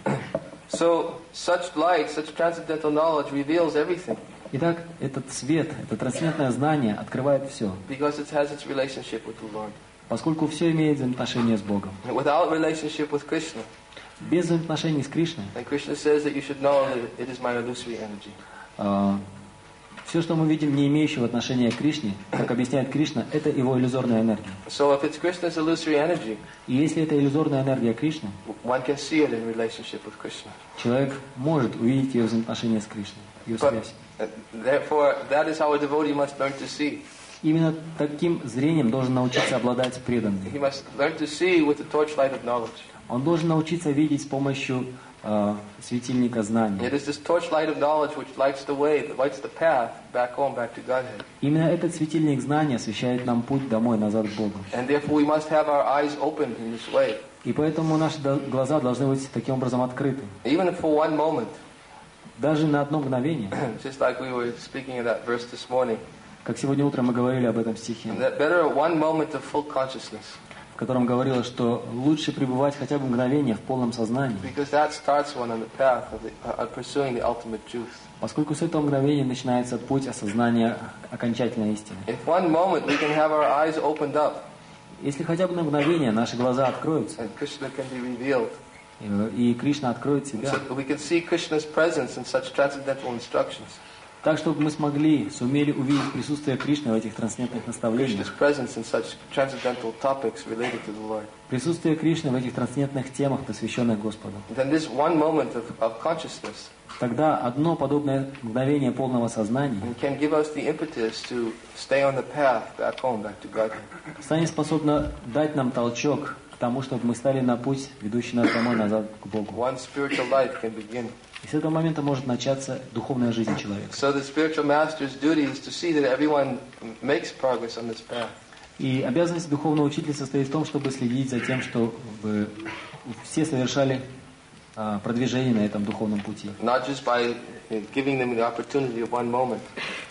So, such light, such transcendental knowledge reveals everything. Итак, этот свет, это трансцендентное знание открывает все, Because it has its relationship with the Lord. поскольку все имеет взаимоотношение с Богом. Without relationship with Krishna, Без взаимоотношений с Кришной, and Krishna says that you should know that it is my illusory energy. Все, что мы видим, не имеющего отношения к Кришне, как объясняет Кришна, это его иллюзорная энергия. So if it's Krishna's illusory energy, И если это иллюзорная энергия Кришны, one can see it in relationship with Krishna. человек может увидеть ее взаимоотношения с Кришной, ее But связь. therefore, that is how a devotee must learn to see. Именно таким зрением должен научиться обладать преданный. He must learn to see with the torchlight of knowledge. Он должен научиться видеть с помощью светильника знаний. It is this torchlight of knowledge which lights the way, that lights the path back home, back to Godhead. Именно этот светильник знания освещает нам путь домой, назад к Богу. And therefore we must have our eyes opened in this way. И поэтому наши глаза должны быть таким образом открыты. Even for one moment, Даже на одно мгновение, just like we were speaking in that verse this morning, как сегодня утром мы говорили об этом стихе, that better one moment of full consciousness, в котором говорилось, что лучше пребывать хотя бы мгновение в полном сознании, because that starts one on the path of pursuing the ultimate truth. поскольку с этого мгновения начинается путь осознания окончательной истины. If one moment we can have our eyes opened up, Если хотя бы на мгновение наши глаза откроются, and Krishna can be revealed, и Кришна откроет себя, so we can see Krishna's presence in such transcendental instructions, так, чтобы мы сумели увидеть присутствие Кришны в этих трансцендентных Krishna's наставлениях, presence in such transcendental topics related to the Lord. присутствие Кришны в этих трансцендентных темах, посвященных Господу. Then this one moment of consciousness Тогда одно подобное мгновение полного сознания can give us the impetus to stay on the path back home, back to Godhead. станет способно дать нам толчок к тому, чтобы мы стали на путь, ведущий нас домой, назад к Богу. One spiritual life can begin. И с этого момента может начаться духовная жизнь человека. So the spiritual master's duty is to see that everyone makes progress on this path. И обязанность духовного учителя состоит в том, чтобы следить за тем, чтобы все совершали продвижение на этом духовном пути. Not just by giving them the opportunity of one moment,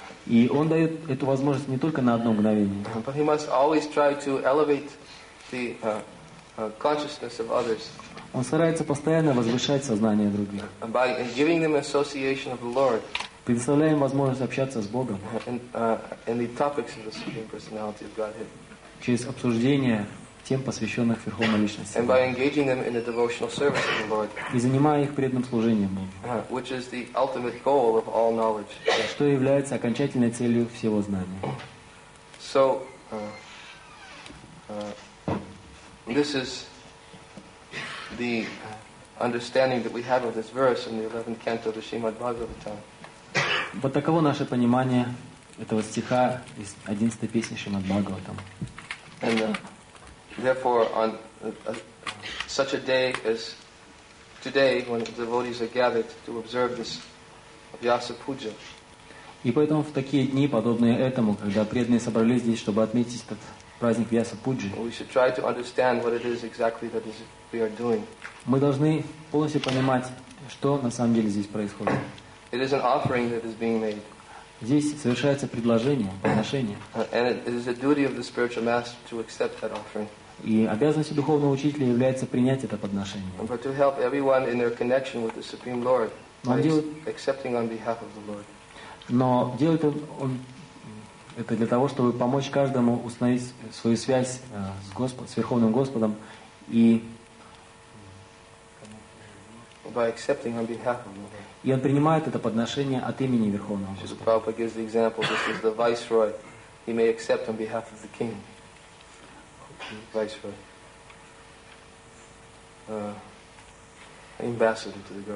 И он дает эту возможность не только на одно мгновение, but he must always try to elevate the consciousness of others он старается постоянно возвышать сознание других, by giving them association of the Lord предоставляя им возможность общаться с Богом in the topics of the Supreme Personality of Godhead, через обсуждение тем, посвященных Верховной Личности, and by engaging them in the devotional service of the Lord, и занимая их преданным служением Богу, which is the ultimate goal of all knowledge. что является окончательной целью всего знания. So, this is the understanding that we have of this verse in the 11th canto of the Srimad Bhagavatam. Вот таково наше понимание этого стиха из 11-й песни Шримад Бхагаватам. And therefore, on such a day as today, when the devotees are gathered to observe this Vyasa Puja, И поэтому в такие дни, подобные этому, когда преданные собрались здесь, чтобы отметить этот праздник Вьяса-Пуджи, we should try to understand what it is exactly that we are doing. мы должны полностью понимать, что на самом деле здесь происходит. It is an offering that is being made. Здесь совершается предложение, подношение. And it is the duty of the spiritual master to accept that offering. И обязанностью духовного учителя является принять это подношение. But to help everyone in their connection with the Supreme Lord by accepting on behalf of the Lord. Но делает он это для того, чтобы помочь каждому установить свою связь с Верховным Господом и by accepting on behalf of the Lord. И он принимает это подношение от имени Верховного Господа. Prabhupada gives the example. This is the viceroy. He may accept on behalf of the king. Viceroy. Ambassador to the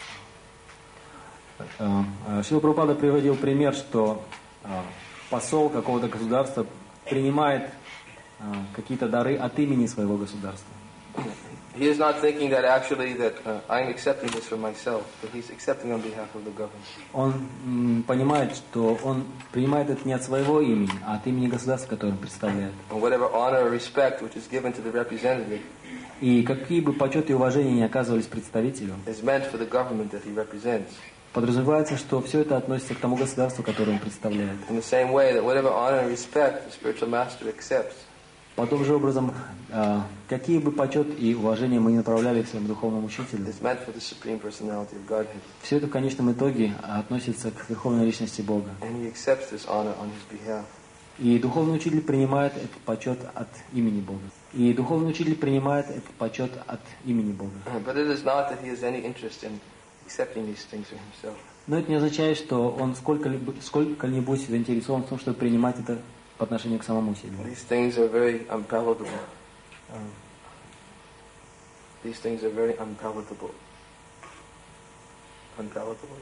government. Шрила Прабхупада приводил пример, что посол какого-то государства принимает какие-то дары от имени своего государства. He is not thinking that actually that I'm accepting this for myself, but he's accepting on behalf of the government. Он понимает, что он принимает это не от своего имени, а от имени государства, которое он представляет. And whatever honor or respect which is given to the representative И какие бы почет и уважения не оказывались представителю, is meant for the government that he represents. Подразумевается, что все это относится к тому государству, которое он представляет. In the same way that whatever honor and respect the spiritual master accepts. Подобным же образом, какие бы почет и уважения мы не направляли к своему духовному учителю, все это в конечном итоге относится к Верховной Личности Бога. И духовный учитель принимает этот почет от имени Бога. И духовный учитель принимает этот почет от имени Бога. Но это не означает, что он сколько-нибудь заинтересован в том, чтобы принимать это по отношению к самому себе. These things are very unpalatable. These things are very unpalatable. Unpalatable?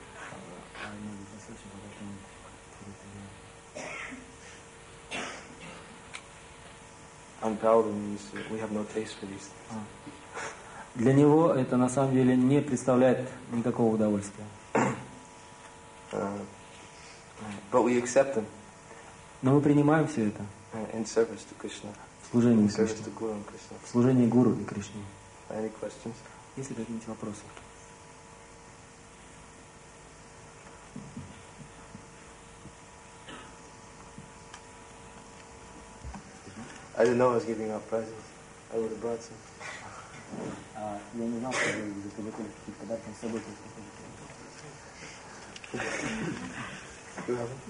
Unpalatable means we have no taste for these things. Для него это на самом деле не представляет никакого удовольствия. But we accept them. Но мы принимаем все это in service to Krishna. В служении in service Кришне. to Guru and Krishna. В служении Гуру и Кришне. Any questions? Есть ли какие-нибудь вопросы? I didn't know I was giving out prizes. I would have brought some. Я не знал, что вы приготовили какие-то подарки с собой. You have them?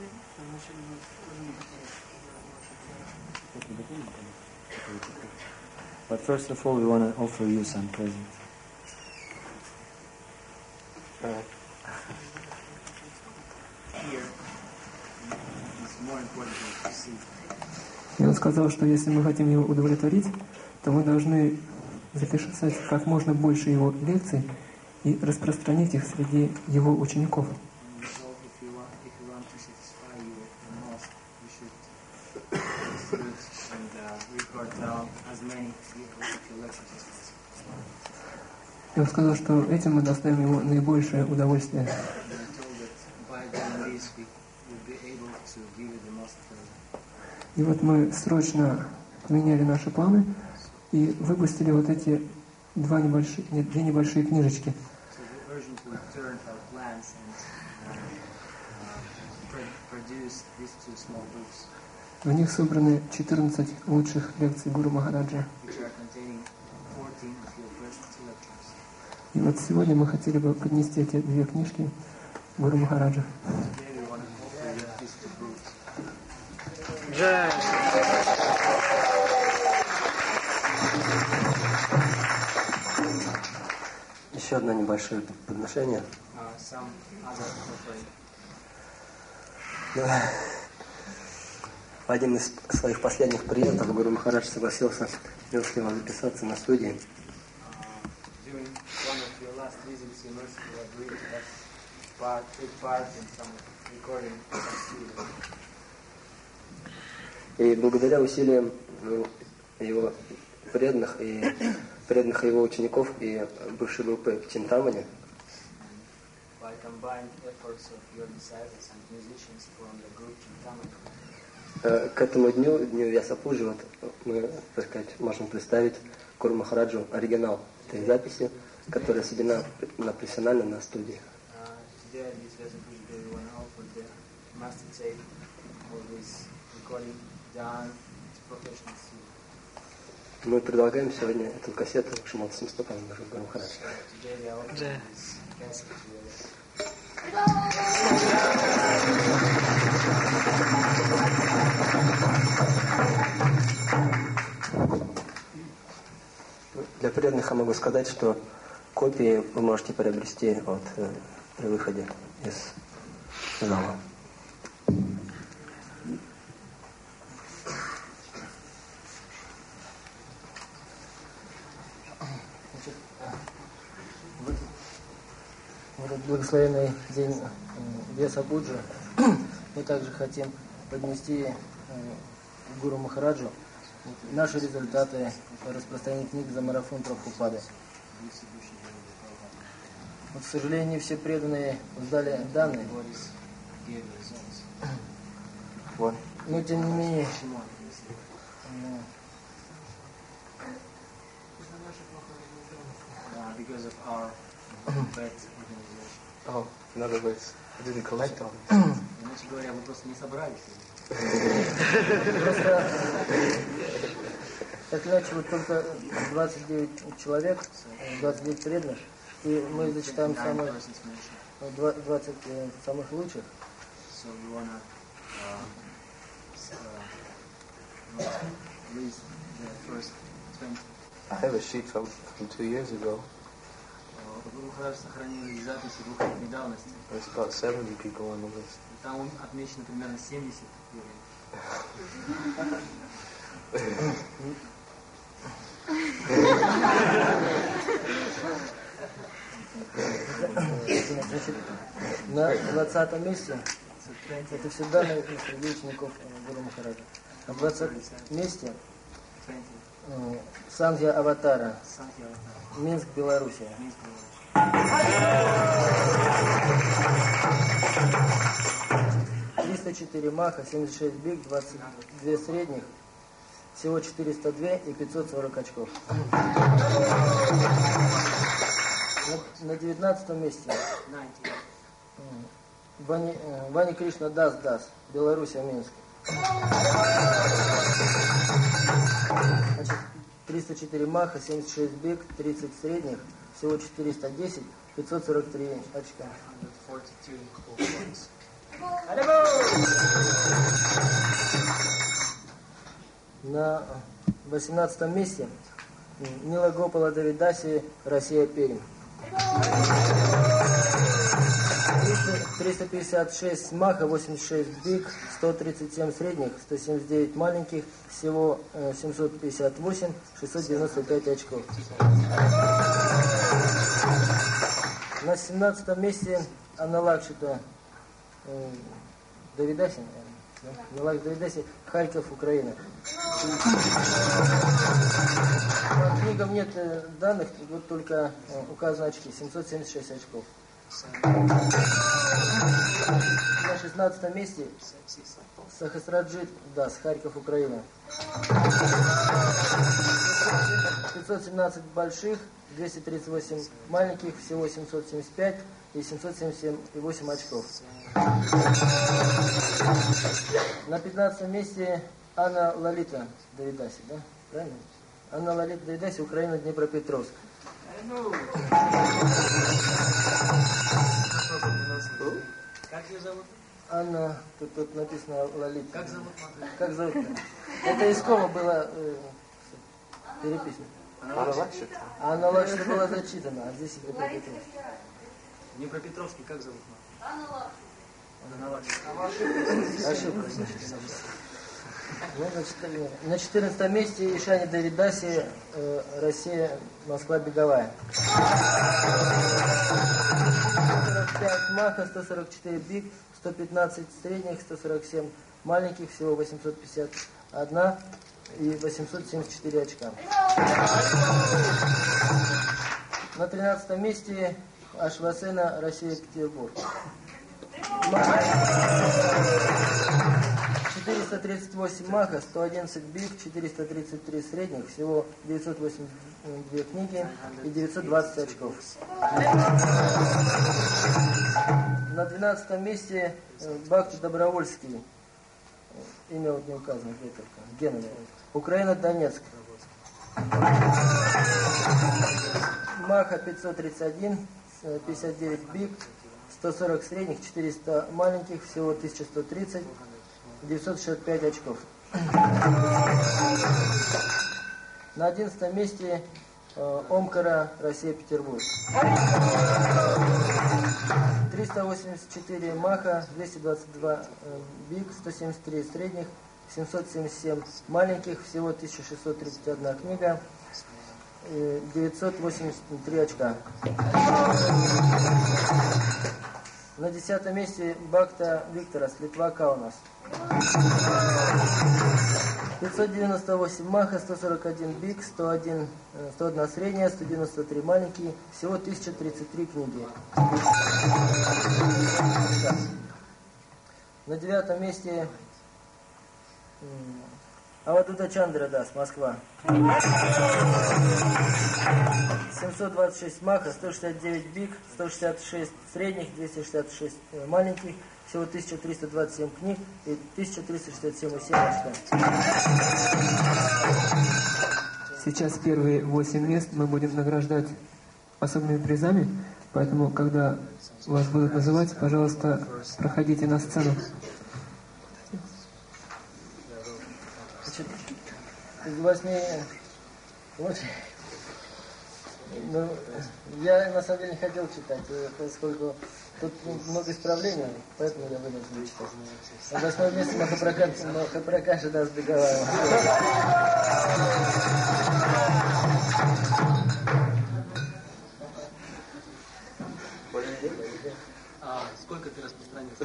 But first of all, we want to offer you some presents. И он сказал, что если мы хотим его удовлетворить, то мы должны записать как можно больше его лекций и распространить их среди его учеников. И он сказал, что этим мы доставим ему наибольшее удовольствие. И вот мы срочно поменяли наши планы и выпустили вот эти две небольшие книжечки. В них собраны 14 лучших лекций Гуру Махараджа. И вот сегодня мы хотели бы поднести эти две книжки Гуру Махараджа. Еще одно небольшое подношение. В один из своих последних приездов Гуру Махарадж согласился милостиво записаться на студии. И благодаря усилиям его преданных его учеников и бывшей группы в Чинтамане, К этому дню Вьясапуджи, вот, мы, так сказать, можем представить Гуру Махараджу оригинал этой записи, которая сведена профессионально на студии. Мы предлагаем сегодня эту кассету Шримад Самстапану Гуру Махараджу. Для преданных я могу сказать, что копии вы можете приобрести при выходе из зала. В этот благословенный день Вьясапуджи мы также хотим поднести Гуру Махараджу наши результаты распространения книг за марафон Прабхупады. Вот, к сожалению, не все преданные сдали данные. Но тем не менее, in other words, I didn't collect all this. иначе говоря, вы просто не собрались. Просто, так иначе, вот только 29 человек, 29 преданных, и мы зачитаем 20 самых лучших. I have a sheet from 2 years ago. Гуру Махарадж сохранил записи 2 лет давности. There's about 70 people on the list. Там отмечено примерно 70 На 20 месте это все данные среди учеников Гуру Махараджа. На 20 месте Сангья Аватара, Минск, Белоруссия. 304 маха, 76 биг, 22 средних, всего 402 и 540 очков. На 19 месте Вани Кришна Дас, Белоруссия, Минск. Значит, 304 маха, 76 биг, 30 средних, всего 410, 543 очка. На 18 месте Нила Гопала Давидаси, Россия, Пермь. 356 маха, 86 биг, 137 средних, 179 маленьких, всего 758, 695 очков. На 17 месте Анна Лакшита Давидаси, Анна Давидаси, Харьков, Украина. По книгам нет данных, вот только указаны очки, 776 очков. На 16 месте Сахасраджит Дас, Харьков, Украина. 517 больших, 238 маленьких, всего 775 и 778 очков. На 15 месте Анна Лалита Давидаси, да? Правильно? Анна Лалита Давидаси, Украина, Днепропетровск. Как ее зовут? Анна, тут написано Лалита. Как зовут? Как зовут? Это из Кома было переписано. Анна Лакшита. Анна Лакшита была зачитана, а здесь Днепропетровск. Днепропетровский как зовут? Анна Лакшита. Ошибка. Ну, значит, на 14 месте Ишани Давидаси, Россия, Москва, Беговая. 145 маха, 144 биг, 115 средних, 147 маленьких, всего 851 и 874 очка. На 13 месте Ашвасена, Россия, Петербург. 338 маха, 111 биг, 433 средних, всего 982 книги и 920 очков. На 12 месте Бхакти Добровольский. Имя вот не указано, где только. Гена. Украина, Донецк. Маха 531, 59 биг, 140 средних, 400 маленьких, всего 1130, 965 очков. На 11 месте Омкара, Россия, Петербург. 384 маха, 222 биг, 173 средних, 777 маленьких, всего 1631 книга, 983 очка. На 10 месте Бхакта Викторас, Литва, Каунас. 598 маха, 141 биг, 101 средняя, 193 маленькие, всего 1033 книги. На 9 месте Авадута Чандра Дас, Москва. 726 маха, 169 биг, 166 средних, 266 маленьких, всего 1327 книг и 1367,7 очка. Сейчас первые 8 мест мы будем награждать особыми призами, поэтому, когда вас будут называть, пожалуйста, проходите на сцену. Значит, из 8... Вот, ну, я на самом деле не хотел читать, поскольку тут много исправлений, поэтому я вынужден читать. На 8 месте Махапракаша Дас Беговаева. Сколько ты распространился?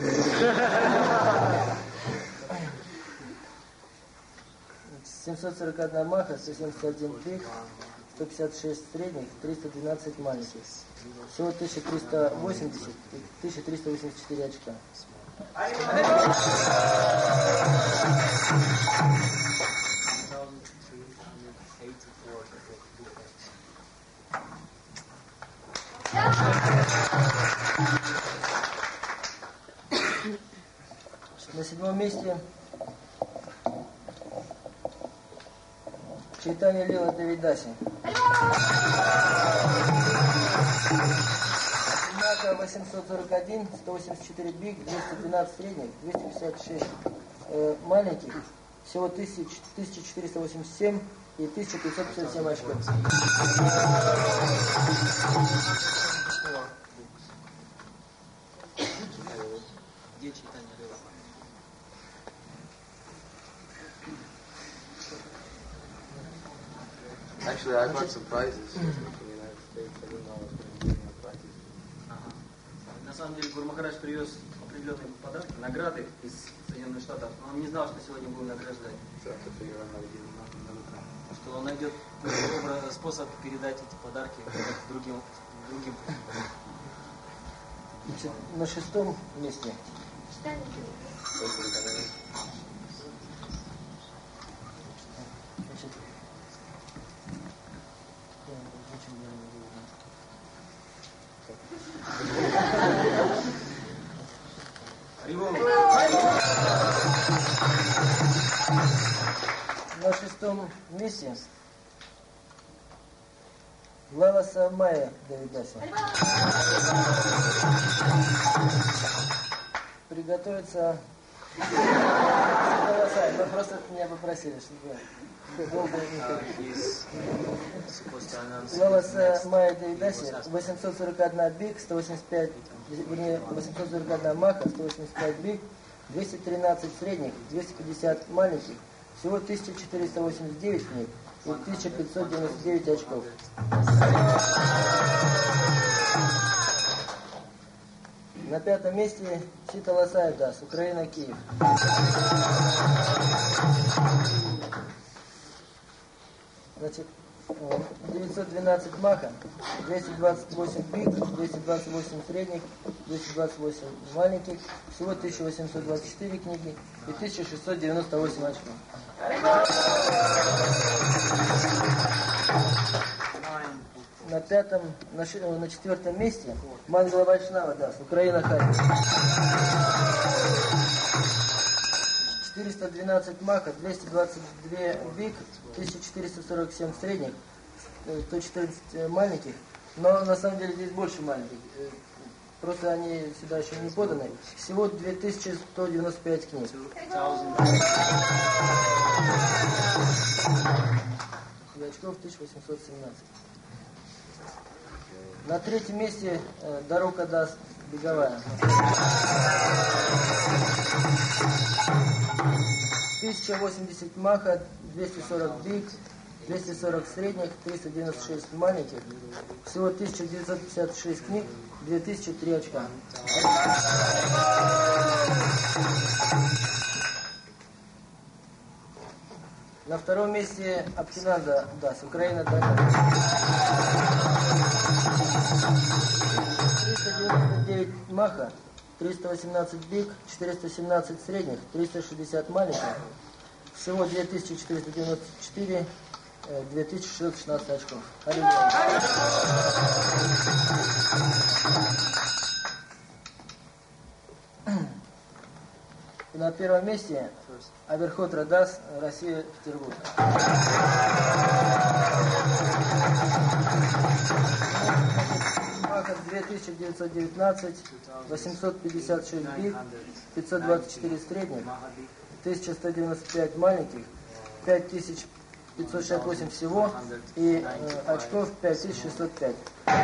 741 маха, 171 биг, 156 средних, 312 маленьких. Всего 1380 и 1384 очка. На 7 месте Чайтанья Лила Давидаси. Маха 841, 184 биг, 212 средних, 256 маленьких, всего 1487 и 1557 очков. Где Чайтанья Лила? Actually, I got some prizes from the United States. I didn't know I was going to be getting a prize. На самом деле Гуру Махарадж привез определенные подарки, награды из Соединенных Штатов, но он не знал, что сегодня будем награждать. Что он найдет способ передать эти подарки другим. Значит, на 6 месте. Значит, на 6 месте Лаласа Майя Давидаси. Приготовиться. Вы просто меня попросили, чтобы долго не ходить. Лаласа Майя Давидаси, 841 биг, 185, вернее, 841 маха, 185 биг, 213 средних, 250 маленьких, всего 1489 книг и 1599 очков. На 5 месте Сита Ласая Дас, Украина, Киев. Значит, 912 маха, 228 биг, 228 средних, 228 маленьких, всего 1824 книги и 1698 очков. На четвертом месте Мангала Вайшнава Дас, Украина Харьков. 412 маха, 222 биг, 1447 средних, 114 маленьких, но на самом деле здесь больше маленьких, просто они сюда еще не поданы. Всего 2195 книг. И очков 1817. На третьем месте Дарука Дас, беговая. 1080 маха, 240 биг, 240 средних, 396 маленьких. Всего 1956 книг, 2003 очка. На втором месте Аптинанда Дас, Украина Дас. 399 маха, 318 биг, 417 средних, 360 маленьких. Всего 2494, 2616 очков. И на первом месте Аберхотра Дас, Россия, Петербург. Маха 2919, 856 биг, 524 средних, 1195 маленьких, 5568 всего и очков 5605.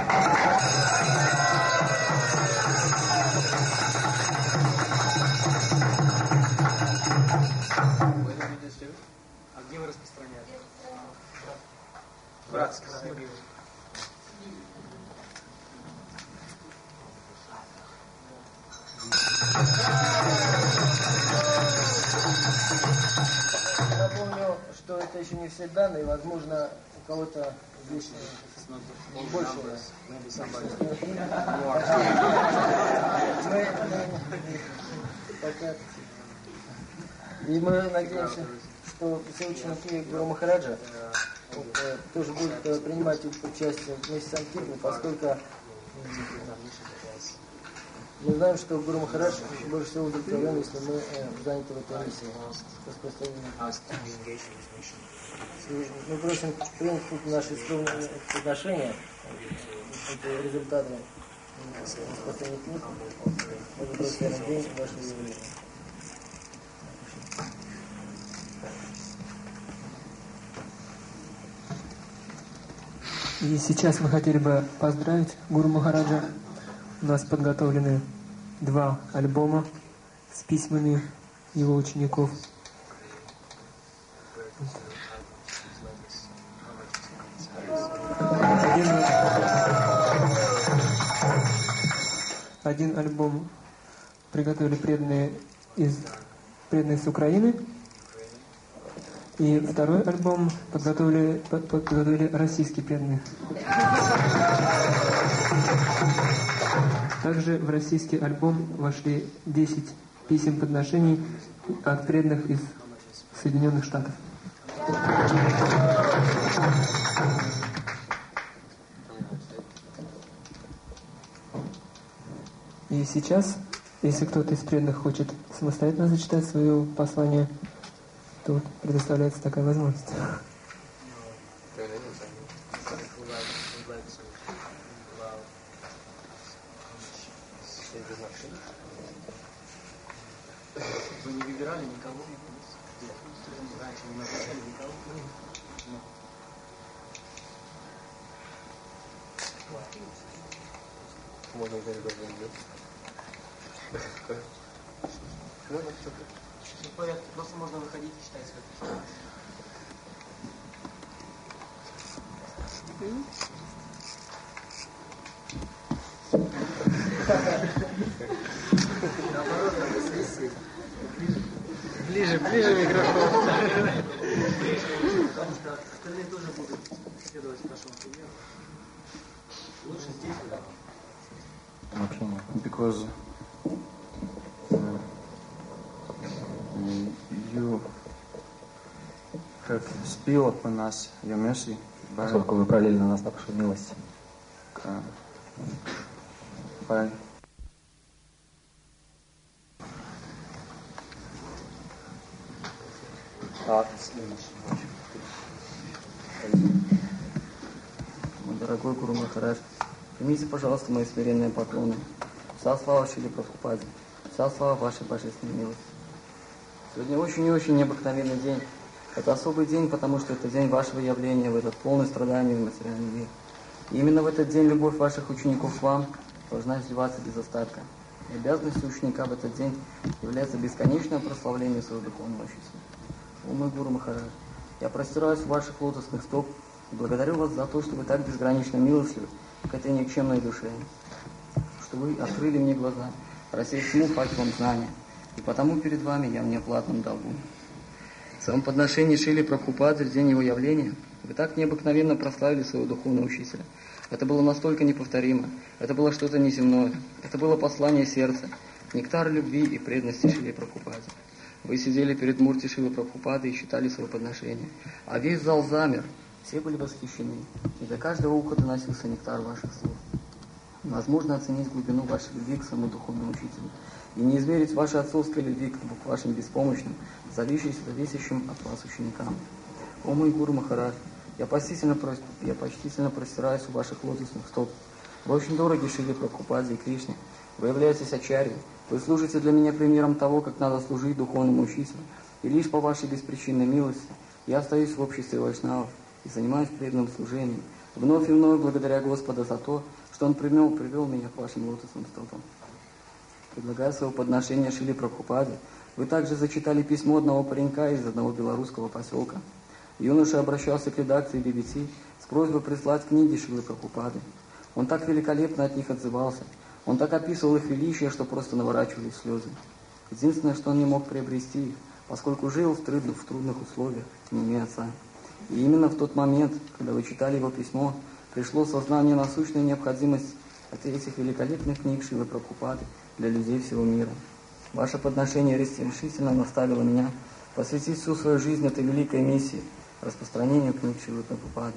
А где вы распространяете? Братский. Напомню, что это еще не все данные, возможно, у кого-то здесь больше. И мы надеемся, что все ученики Гуру Махараджа тоже будут принимать участие вместе с Санкиртаной, поскольку мы знаем, что Гуру Махарадж больше всего удовлетворен, если мы заняты в этой миссии распространения. Мы просим принять наши скромные подношения, это результаты распространения книг. Это благодарный день вашего явления. И сейчас мы хотели бы поздравить Гуру Махараджа. У нас подготовлены 2 альбома с письмами его учеников. Один альбом приготовили преданные с Украины. И второй альбом подготовили российские преданные. Также в российский альбом вошли 10 писем подношений от преданных из Соединенных Штатов. И сейчас, если кто-то из преданных хочет самостоятельно зачитать свое послание, то предоставляется такая возможность. Вы не выбирали никого? Раньше не назначали никого? Можно взять добрый день. В порядке, просто можно выходить и читать свое письмо. Ближе микрофон. Потому что остальные тоже будут. следовать нашему примеру. Лучше здесь, когда Вообще нет. Because you have spilled upon us your mercy by Поскольку вы пролили на нас вашу милость. by Мой дорогой Гуру Махарадж, примите, пожалуйста, мои смиренные поклоны. Вся слава Шриле Прабхупаде, вся слава вашей божественной милости. Сегодня очень и очень необыкновенный день. Это особый день, потому что это день вашего явления в этот полный страданий в материальный мир. И именно в этот день любовь ваших учеников к вам должна изливаться без остатка. И обязанностью ученика в этот день является бесконечное прославление своего духовного учителя. О мой Гуру Махарадж, я простираюсь у ваших лотосных стоп и благодарю вас за то, что вы так безгранично милостливы к этой никчемной душе, что вы открыли мне глаза, рассеяв тьму факелом знания, и потому перед вами я в неоплатном долгу. В своем подношении Шриле Прабхупаде в день его явления вы так необыкновенно прославили своего духовного учителя. Это было настолько неповторимо, это было что-то неземное, это было послание сердца, нектар любви и преданности Шриле Прабхупаде. Вы сидели перед Мурти Шрилы Прабхупады и читали свое подношение, а весь зал замер, все были восхищены, и до каждого уха доносился нектар ваших слов. Невозможно оценить глубину вашей любви к своему духовному учителю и не измерить вашей отцовской любви к вашим беспомощным, зависящим от вас ученикам. О мой Гуру Махарадж, я почтительно простираюсь у ваших лотосных стоп. Вы очень дороги Шриле Прабхупаде и Кришне. Вы являетесь ачарьей. Вы служите для меня примером того, как надо служить духовному учителю. И лишь по вашей беспричинной милости я остаюсь в обществе вайшнавов и занимаюсь преданным служением. Вновь и вновь благодаря Господа за то, что Он привел меня к вашим лотосным стопам. Предлагая свое подношение Шриле Прабхупаде, вы также зачитали письмо одного паренька из одного белорусского поселка. Юноша обращался к редакции BBC с просьбой прислать книги Шрилы Прабхупады. Он так великолепно от них отзывался. Он так описывал их величие, что просто наворачивались слезы. Единственное, что он не мог приобрести их, поскольку жил в трудных условиях, не имея отца. И именно в тот момент, когда вы читали его письмо, пришло сознание насущной необходимости от этих великолепных книг Шрилы Прабхупады для людей всего мира. Ваше подношение решительно наставило меня посвятить всю свою жизнь этой великой миссии, распространению книг Шрилы Прабхупады.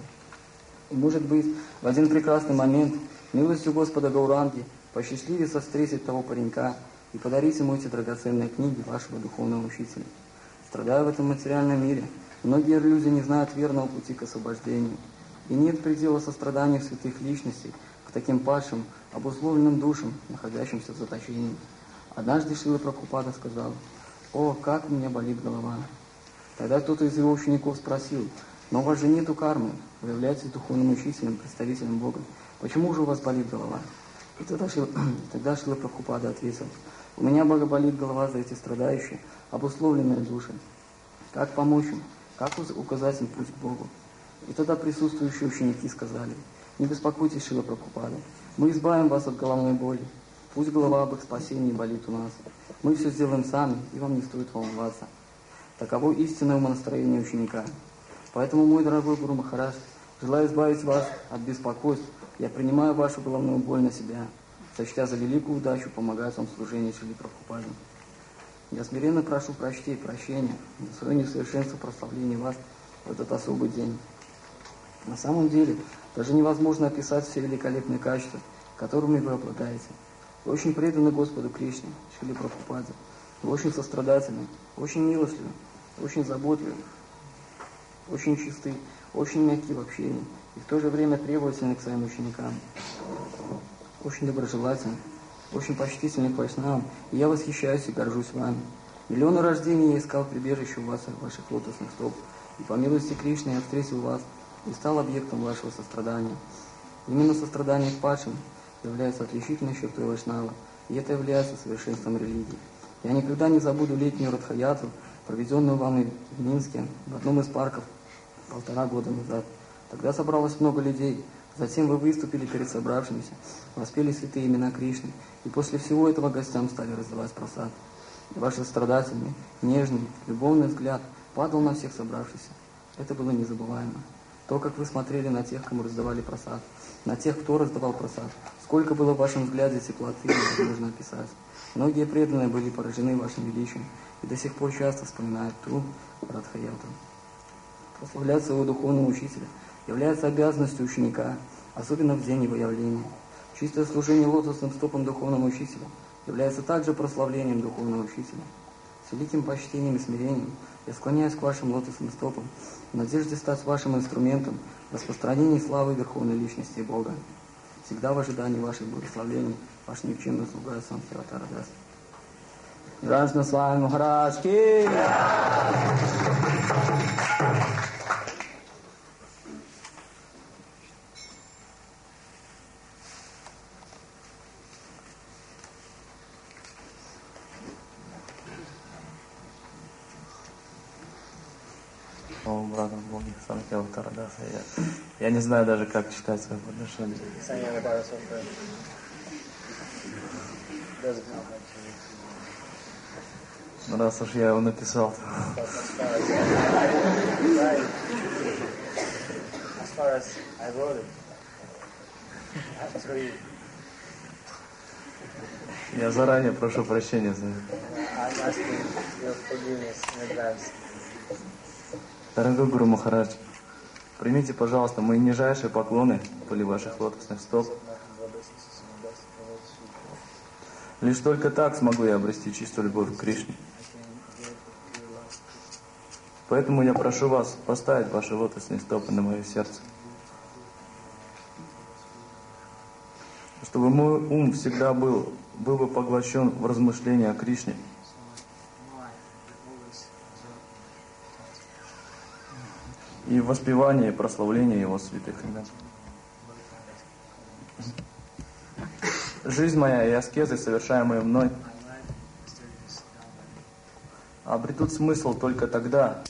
И, может быть, в один прекрасный момент, милостью Господа Гауранги, посчастливится встретить того паренька и подарить ему эти драгоценные книги вашего духовного учителя. Страдая в этом материальном мире, многие люди не знают верного пути к освобождению. И нет предела сострадания святых личностей к таким падшим, обусловленным душам, находящимся в заточении. Однажды Шрила Прабхупада сказал: «О, как у меня болит голова!» Тогда кто-то из его учеников спросил: «Но у вас же нету кармы, вы являетесь духовным учителем, представителем Бога. Почему же у вас болит голова?» И тогда Шрила Прабхупада ответил: «У меня болит голова за эти страдающие, обусловленные души. Как помочь им? Как указать им путь к Богу?» И тогда присутствующие ученики сказали: «Не беспокойтесь, Шрила Прабхупада, мы избавим вас от головной боли. Пусть голова об их спасении болит у нас. Мы все сделаем сами, и вам не стоит волноваться». Таково истинное умонастроение ученика. Поэтому, мой дорогой Гуру Махарадж, желая избавить вас от беспокойств, я принимаю вашу головную боль на себя, сочтя за великую удачу помогать вам в служении Шриле Прабхупаде. Я смиренно прошу прощения за свое несовершенство прославления вас в этот особый день. На самом деле, даже невозможно описать все великолепные качества, которыми вы обладаете. Вы очень преданы Господу Кришне, Шриле Прабхупаде. Вы очень сострадательны, очень милостливы, очень заботливы, очень чисты, очень мягкие в общении и в то же время требовательны к своим ученикам. Очень доброжелательны, очень почтительны к вайшнавам, и я восхищаюсь и горжусь вами. Миллионы рождений я искал прибежище у вас, ваших лотосных стоп, и по милости Кришны я встретил вас и стал объектом вашего сострадания. Именно сострадание к падшим является отличительной чертой вайшнава, и это является совершенством религии. Я никогда не забуду летнюю Радха-ятру, проведенную вами в Минске, в одном из парков 1,5 года назад. Тогда собралось много людей. Затем вы выступили перед собравшимися, воспели святые имена Кришны, и после всего этого гостям стали раздавать просад. Ваш сострадательный, нежный, любовный взгляд падал на всех собравшихся. Это было незабываемо. То, как вы смотрели на тех, кому раздавали просад, на тех, кто раздавал просад, сколько было в вашем взгляде теплоты, невозможно описать. Многие преданные были поражены вашим величием и до сих пор часто вспоминают ту Радхаяту. Прославлять своего духовного учителя является обязанностью ученика, особенно в день его явления. Чистое служение лотосным стопам духовного учителя является также прославлением духовного учителя. С великим почтением и смирением я склоняюсь к вашим лотосным стопам в надежде стать вашим инструментом в распространении славы Верховной Личности Бога. Всегда в ожидании ваших благословений, ваш никчемный слуга Санхиватара Дас. Граждан с вами Махарадж ки! О, брат Боги, Санхиватара Дас. Я не знаю даже, как читать свое подношение. Ну, раз уж я его написал, то... Я заранее прошу прощения за это. Дорогой Гуру Махарадж, примите, пожалуйста, мои нижайшие поклоны были ваших лотосных стоп. Лишь только так смогу я обрести чистую любовь к Кришне. Поэтому я прошу вас поставить ваши лотосные стопы на мое сердце. Чтобы мой ум всегда был бы поглощен в размышления о Кришне. И в воспевании и прославлении Его святых имен. Жизнь моя и аскезы, совершаемые мной, обретут смысл только тогда,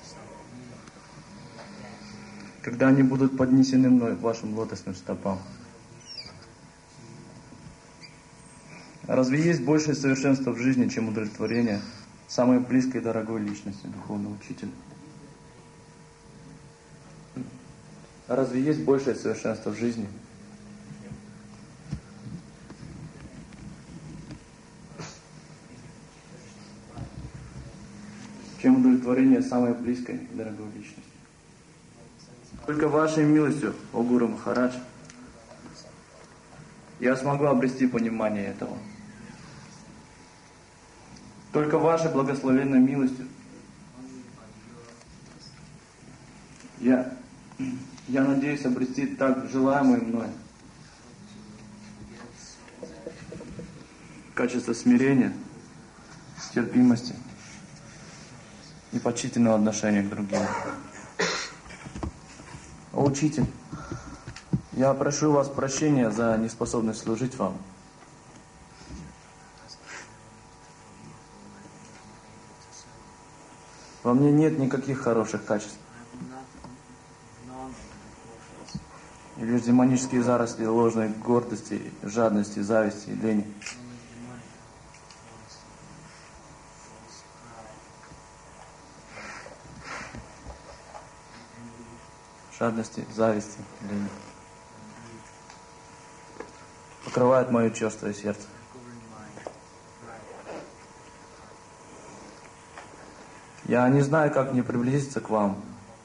когда они будут поднесены мной к вашим лотосным стопам. Разве есть большее совершенство в жизни, чем удовлетворение самой близкой и дорогой личности духовного учителя? Разве есть большее совершенство в жизни, чем удовлетворение самой близкой и дорогой личности? Только вашей милостью, о Гуру Махарадж, я смогу обрести понимание этого. Только вашей благословенной милостью я надеюсь обрести так желаемое мной качество смирения, терпимости и почтительного отношения к другим. О, Учитель, я прошу вас прощения за неспособность служить вам. Во мне нет никаких хороших качеств. И лишь демонические заросли ложной гордости, жадности, зависти и лени. Жадности, зависти, лени. Покрывает мое черствое сердце. Я не знаю, как мне приблизиться к вам,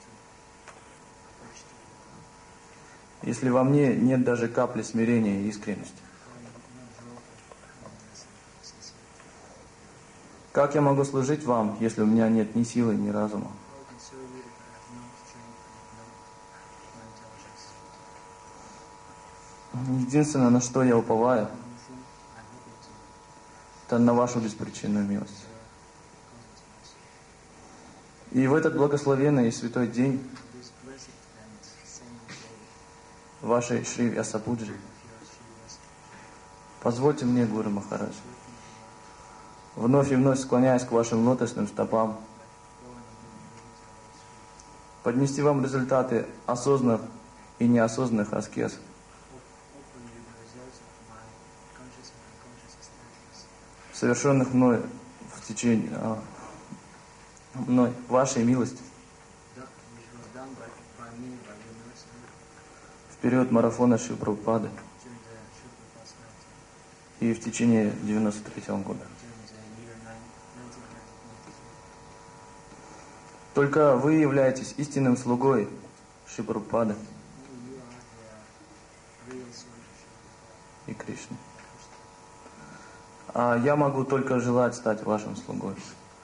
если во мне нет даже капли смирения и искренности. Как я могу служить вам, если у меня нет ни силы, ни разума? Единственное, на что я уповаю, это на вашу беспричинную милость. И в этот благословенный и святой день вашей Шри Вьясапуджи позвольте мне, Гуру Махарадж, вновь и вновь склоняясь к вашим лотосным стопам, поднести вам результаты осознанных и неосознанных аскез, совершенных мной в течение вашей милости. период марафона Шрила Прабхупады и в течение 93-го года. Только вы являетесь истинным слугой Шрила Прабхупады и Кришны. А я могу только желать стать вашим слугой.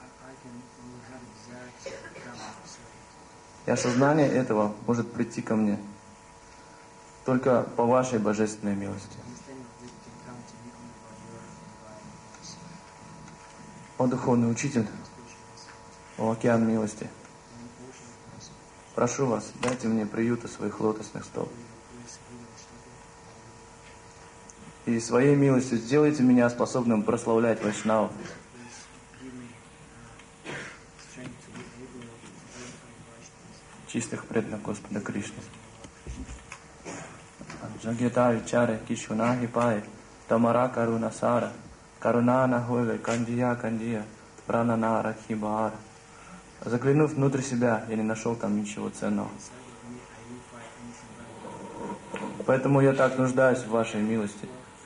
И осознание этого может прийти ко мне только по вашей божественной милости. О Духовный Учитель, о Океан Милости, прошу вас, дайте мне приюта своих лотосных стоп. И своей милостью сделайте меня способным прославлять Вайшнавов. Чистых преданных Господа Кришны. Джагьята вичаре кишуна хипай, тамара каруна сара, каруна нахове кандия кандия, пранана рахибаара. Заглянув внутрь себя, я не нашел там ничего ценного. Поэтому я так нуждаюсь в вашей милости.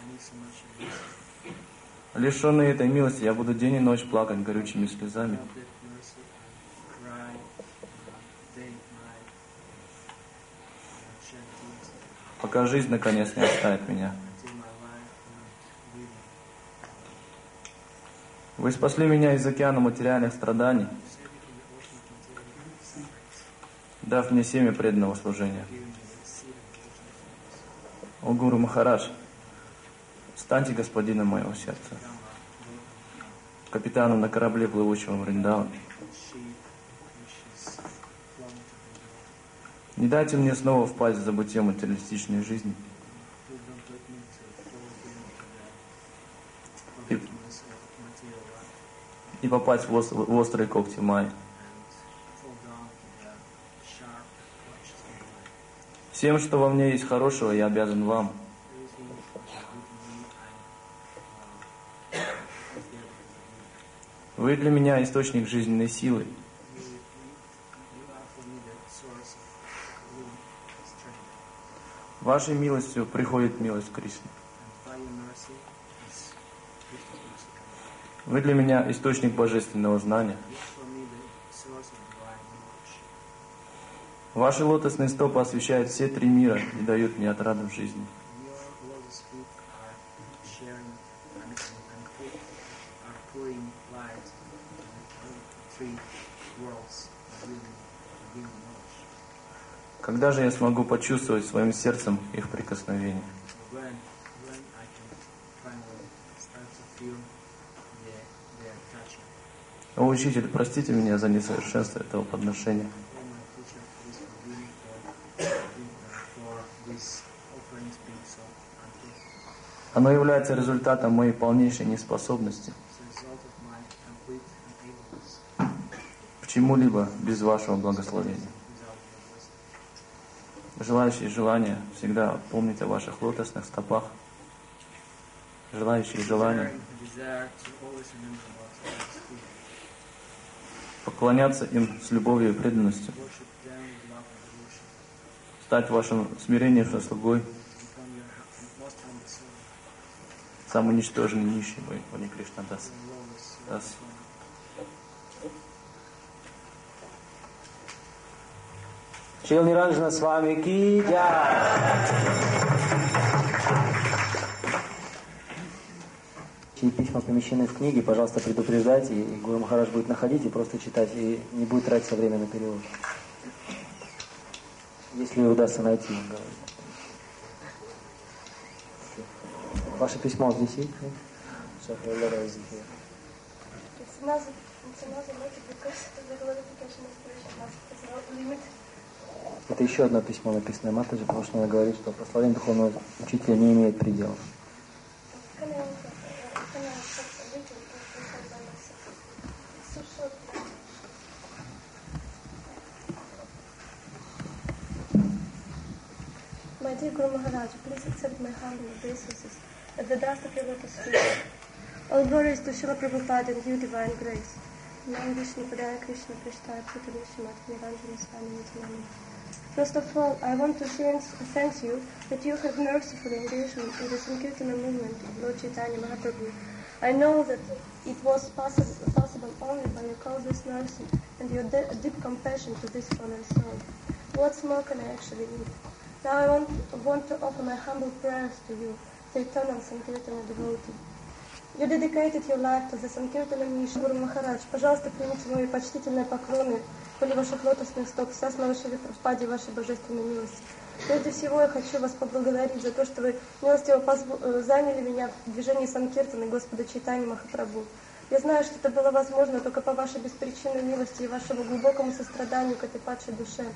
Лишенный этой милости, я буду день и ночь плакать горючими слезами. Пока жизнь наконец не оставит меня. Вы спасли меня из океана материальных страданий, дав мне семя преданного служения. О Гуру Махарадж, станьте господином моего сердца, капитаном на корабле, плывущего в Вриндаван. Не дайте мне снова впасть в забытье материалистичной жизни и попасть в острые когти майи. Всем, что во мне есть хорошего, я обязан вам. Вы для меня источник жизненной силы. Вашей милостью приходит милость Кришны. Вы для меня источник божественного знания. Ваши лотосные стопы освещают все три мира и дают мне отраду в жизни. Когда же я смогу почувствовать своим сердцем их прикосновение? О, Учитель, простите меня за несовершенство этого подношения. Оно является результатом моей полнейшей неспособности к чему-либо без вашего благословения. Желающие желания всегда помнить о ваших лотосных стопах. Желающие желания поклоняться им с любовью и преданностью. Стать вашим смиреннейшим слугой. Самый ничтожный нищий мой, Вани Кришна Дас. Дас. Шрила Ниранджана Свами ки джай. Чьи письма помещены в книге, пожалуйста, предупреждайте, и Гуру Махарадж будет находить и просто читать, и не будет тратиться время на перевод. Если удастся найти, он говорит. Ваше письмо здесь есть? Это еще одно письмо, написанное Матаджи, потому что она говорит, что прославление духовного учителя не имеет предела. My dear Guru Maharaj, please accept my humble obeisances at the dust of your lotus feet. All glories to Srila Prabhupada and you, divine grace. Nam Vishnu Padaya Krishna Prashtaya Putavishmat Niranjana Swami Nityamani. First of all, I want to thank you that you have mercifully engaged me in the Sankirtana movement of Lord Chaitanya Mahaprabhu. I know that it was possible only by your causeless mercy and your deep compassion to this fallen soul. What more can I actually need? Now I want to offer my humble prayers to you, the eternal Sankirtana devotee. You dedicated your life to the Sankirtana mission. Гуру Махарадж, пожалуйста, примите мои почтительные поклоны поли ваших лотосных стоп, вся слава Шри Прабхупаде вашей божественной милости. Прежде всего, я хочу вас поблагодарить за то, что вы милостиво заняли меня в движении Санкиртаны Господа Чайтаньи Махапрабху. Я знаю, что это было возможно только по вашей беспричинной милости и вашему глубокому состраданию к этой падшей душе.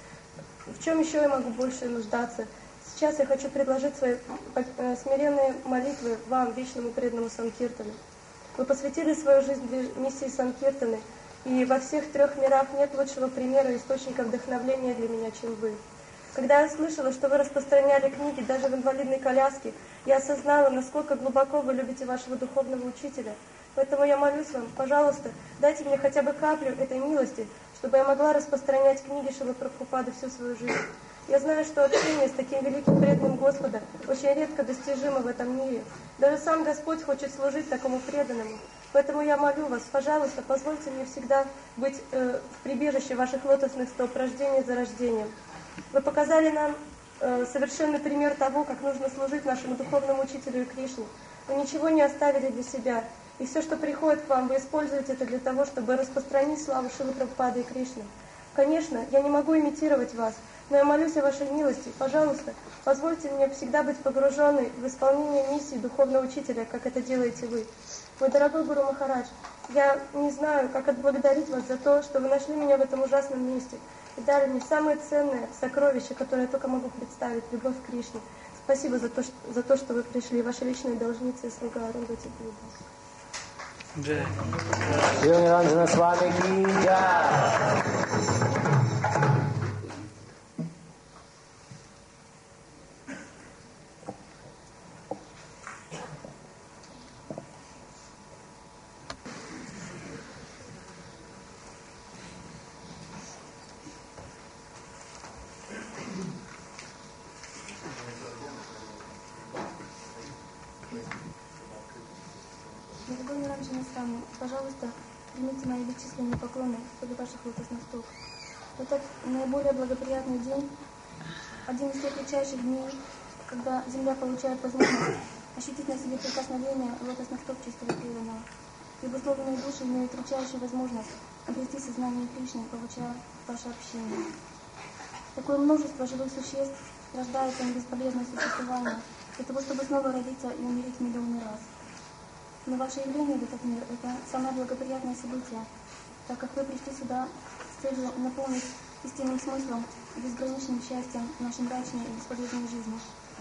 В чем еще я могу больше нуждаться? Сейчас я хочу предложить свои смиренные молитвы вам, вечному преданному Санкиртане. Вы посвятили свою жизнь миссии Санкиртаны, и во всех 3 мирах нет лучшего примера и источника вдохновления для меня, чем вы. Когда я слышала, что вы распространяли книги даже в инвалидной коляске, я осознала, насколько глубоко вы любите вашего духовного учителя. Поэтому я молюсь вам, пожалуйста, дайте мне хотя бы каплю этой милости, чтобы я могла распространять книги Шрилы Прабхупады всю свою жизнь. Я знаю, что общение с таким великим преданным Господа очень редко достижимо в этом мире. Даже сам Господь хочет служить такому преданному. Поэтому я молю вас, пожалуйста, позвольте мне всегда быть в прибежище ваших лотосных стоп, рождения за рождением. Вы показали нам совершенный пример того, как нужно служить нашему духовному учителю и Кришне. Вы ничего не оставили для себя. И все, что приходит к вам, вы используете это для того, чтобы распространить славу Шрилы Прабхупады и Кришны. Конечно, я не могу имитировать вас, но я молюсь о вашей милости. Пожалуйста, позвольте мне всегда быть погруженной в исполнение миссии духовного учителя, как это делаете вы. Мой дорогой Гуру Махарадж, я не знаю, как отблагодарить вас за то, что вы нашли меня в этом ужасном месте и дали мне самое ценное сокровище, которое я только могу представить, любовь к Кришне. Спасибо за то, что вы пришли, ваши вечные должницы и слуга Арундати Будда. Ниранджана Свами ки джай. Дорогой Ниранджана Свами, пожалуйста, примите мои бесчисленные поклоны подле ваших лотосных стоп. Это наиболее благоприятный день, один из тех редчайших дней, когда Земля получает возможность ощутить на себе прикосновение лотосных стоп чистого преданного. И обусловленные души имеют редчайшую возможность обрести сознание Кришны, получая ваше общение. Такое множество живых существ рождается на бесполезное существование для того, чтобы снова родиться и умереть миллионы раз. Но ваше явление в этот мир – это самое благоприятное событие, так как вы пришли сюда с целью наполнить истинным смыслом и безграничным счастьем нашу мрачную и бесполезную жизнь.